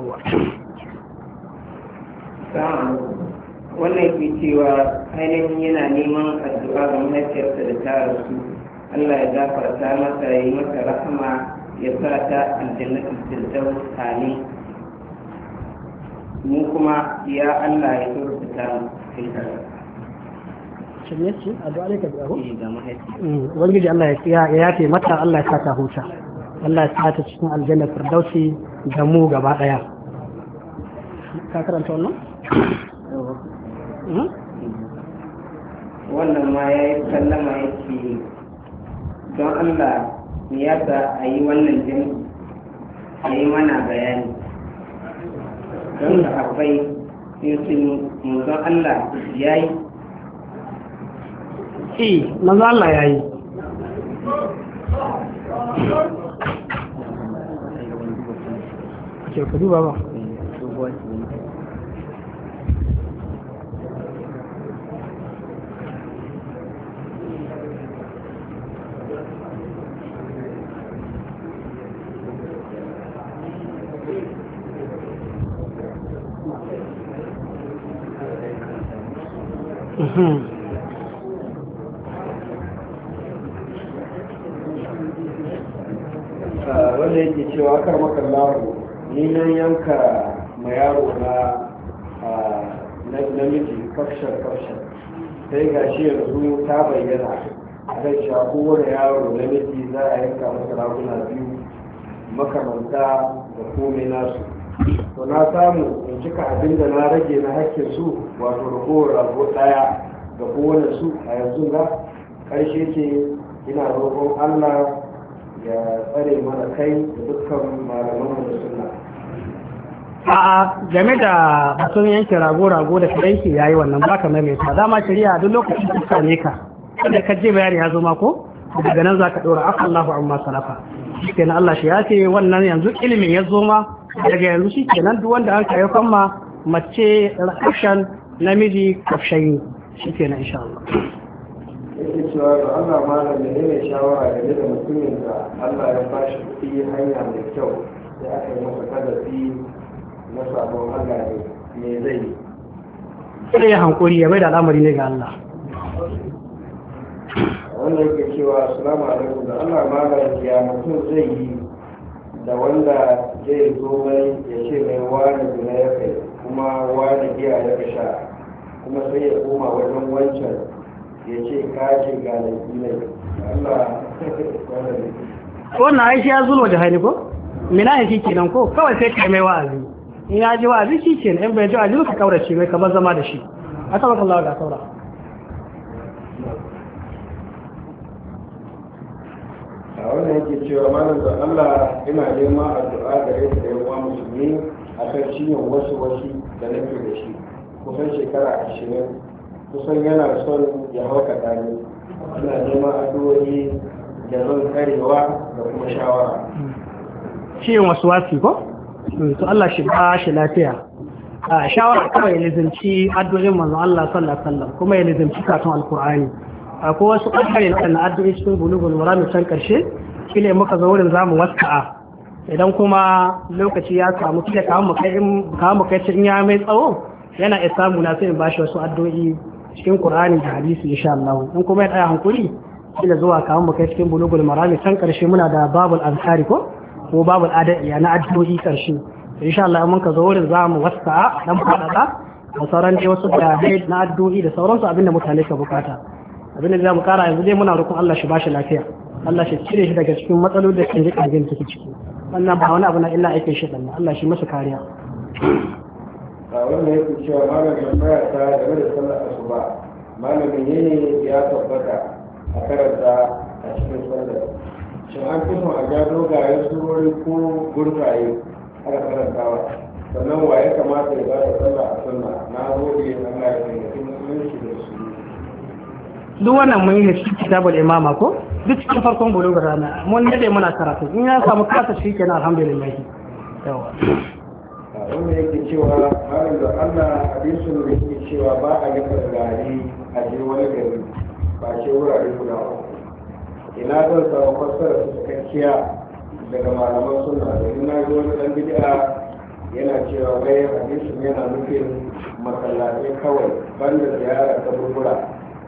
B: wannan ke cewa ainihin yana neman addu'a ga mahaifiyarsa da ta rasu Allah ya gafarta masa ya yi masa rahama ya sa ta aljannatul firdaus amin mu kuma ya Allah ya kyautata mu
A: shirye ce addu'a ne ka bi aho
B: ga mahaifiya
A: ubangiji Allah ya yafe mata Allah ya sa ta huta Allah ya sa ta cikin aljanna firdausi da mu gaba daya ka karanta wannan
B: wannan ma ya yi sallama yake don Allah me yasa a yi wannan jami'i a yi mana bayani don da akwai sun don Allah ya yi
A: manzo Allah ya yi ke ku duba ba
C: wanda yake cewa kar makallahu ni nan yanka ma yaro na namiji kafshar sai ga shi yanzu ta bayyana a kan cewa kowane yaro namiji za a yanka masa raguna biyu makamanta da kome nasu to na samu in cika abin da na rage na hakkin su wato ragowar rago daya ga kowane su a yanzu ga karshe ce ina roƙon Allah ya tsare mana kai da dukkan malaman da sunna.
A: A'a game da batun yanke rago da kadanki yayi wannan baka mai mai dama shari'a duk lokacin da ka ne ka kada ka je bayani ya zo ma ko daga nan zaka dora Allahu amma salafa kenan Allah shi ya ce wannan yanzu ilimin ya zo ma daga yanzu shi kenan duk wanda an kai kuma mace rakashan namiji kafshayi shi kenan insha Allah.
C: Yake cewa da Allah malam da ne shawara game da mutumin da Allah ya bashi kuɗi hanya mai kyau sai aka yi masa kadafi na sabon Allah ne me zai yi
A: sai ya hankuri ya bai da al'amari ne ga Allah.
C: Wanda yake cewa assalamu alaikum da Allah malam ya mutum zai yi da wanda zai zo mai ya ce mai wani gina ya kai kuma wani giya ya sha kuma sai ya koma wajen wancan ya ce kace ga laifi ne Allah
A: wannan aishi ya zulwa da hani ko mina ya shi kenan ko kawai sai kai mai wa'azi in ya ji wa'azi shi kenan in bai ji wa'azi ka kaurace mai kamar zama da shi asabaka Allah da saura.
C: A wannan yake cewa malam da Allah ina neman addu'a da yake da yawa musulmi akan ciwon wasu da nake da shi kusan shekara 20 kusan yana son ya hauka dani ina neman addu'o'i da zan karewa da kuma shawara.
A: Ciwon wasu wasi ko? To Allah shi ba shi lafiya. A shawara kawai ya lizinci addu'o'in manzon Allah sallallahu alaihi wasallam kuma ya lizinci katon alkur'ani. Akwai wasu ɓangare na waɗannan addu'o'i cikin bulugul marami can ƙarshe kile muka zo wurin zamu waska'a idan kuma lokaci ya samu kile kawo mu kai in ya mai tsawo yana iya samu na sai in bashi wasu addu'o'i cikin Qur'ani da hadisi insha Allah in kuma ya tsaya hankuri kila zuwa kawo mu kai cikin bulugul marami can ƙarshe muna da babul azkari ko babul adaiya na addu'o'i ƙarshe insha Allah mun ka zo wurin zamu waska'a dan fadada da sauran dai wasu da na addu'o'i da sauransu abinda mutane ka bukata. Abin da za mu kara yanzu dai muna roƙon Allah shi bashi lafiya Allah shi cire shi daga cikin matsalolin da kan ji kangin take ciki wannan ba wani abu na illa aikin shi dan Allah shi masa kariya.
C: A wannan yake cewa malam tambaya ta game da sallar asuba malamin ne ya tabbata a karanta a cikin sallar shin an fi son a ga dogayen surori ko gurfaye ana karantawa sannan wa ya kamata ya ba da sallah a sunna na gode Allah ya taimaki musulunci da su.
A: Duk wannan mun yi cikin kitabul imama ko duk cikin farkon bulugar rana mun dade muna karatu in ya samu kasa shi kenan alhamdulillah yawa
C: wanda yake cewa malam da Allah hadisin da yake cewa ba a nika gari a je wani gari ba ce wurare guda uku ina zan samu fassara su cikakkiya daga malaman sunna domin na ji wani dan bid'a yana cewa wai hadisin yana nufin masallatai kawai banda ziyara ta burbura.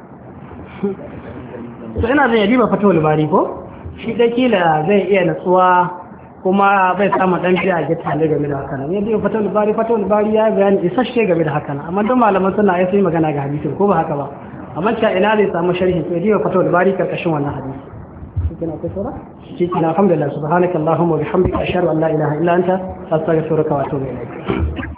A: To ina zai yadi ba fatawul bari ko shi da kila zai iya natsuwa kuma bai samu dan biya ga tare game da hakan ne dai fatawul bari ya bayani isasshe game da hakan amma don malaman suna ya sai magana ga hadisin ko ba haka ba amma cewa ina zai samu sharhi to dai fatawul bari karkashin wannan hadisi kina akwai saura shi kina alhamdulillah subhanakallahumma wa bihamdika ashhadu an la ilaha illa anta astaghfiruka wa atubu ilaik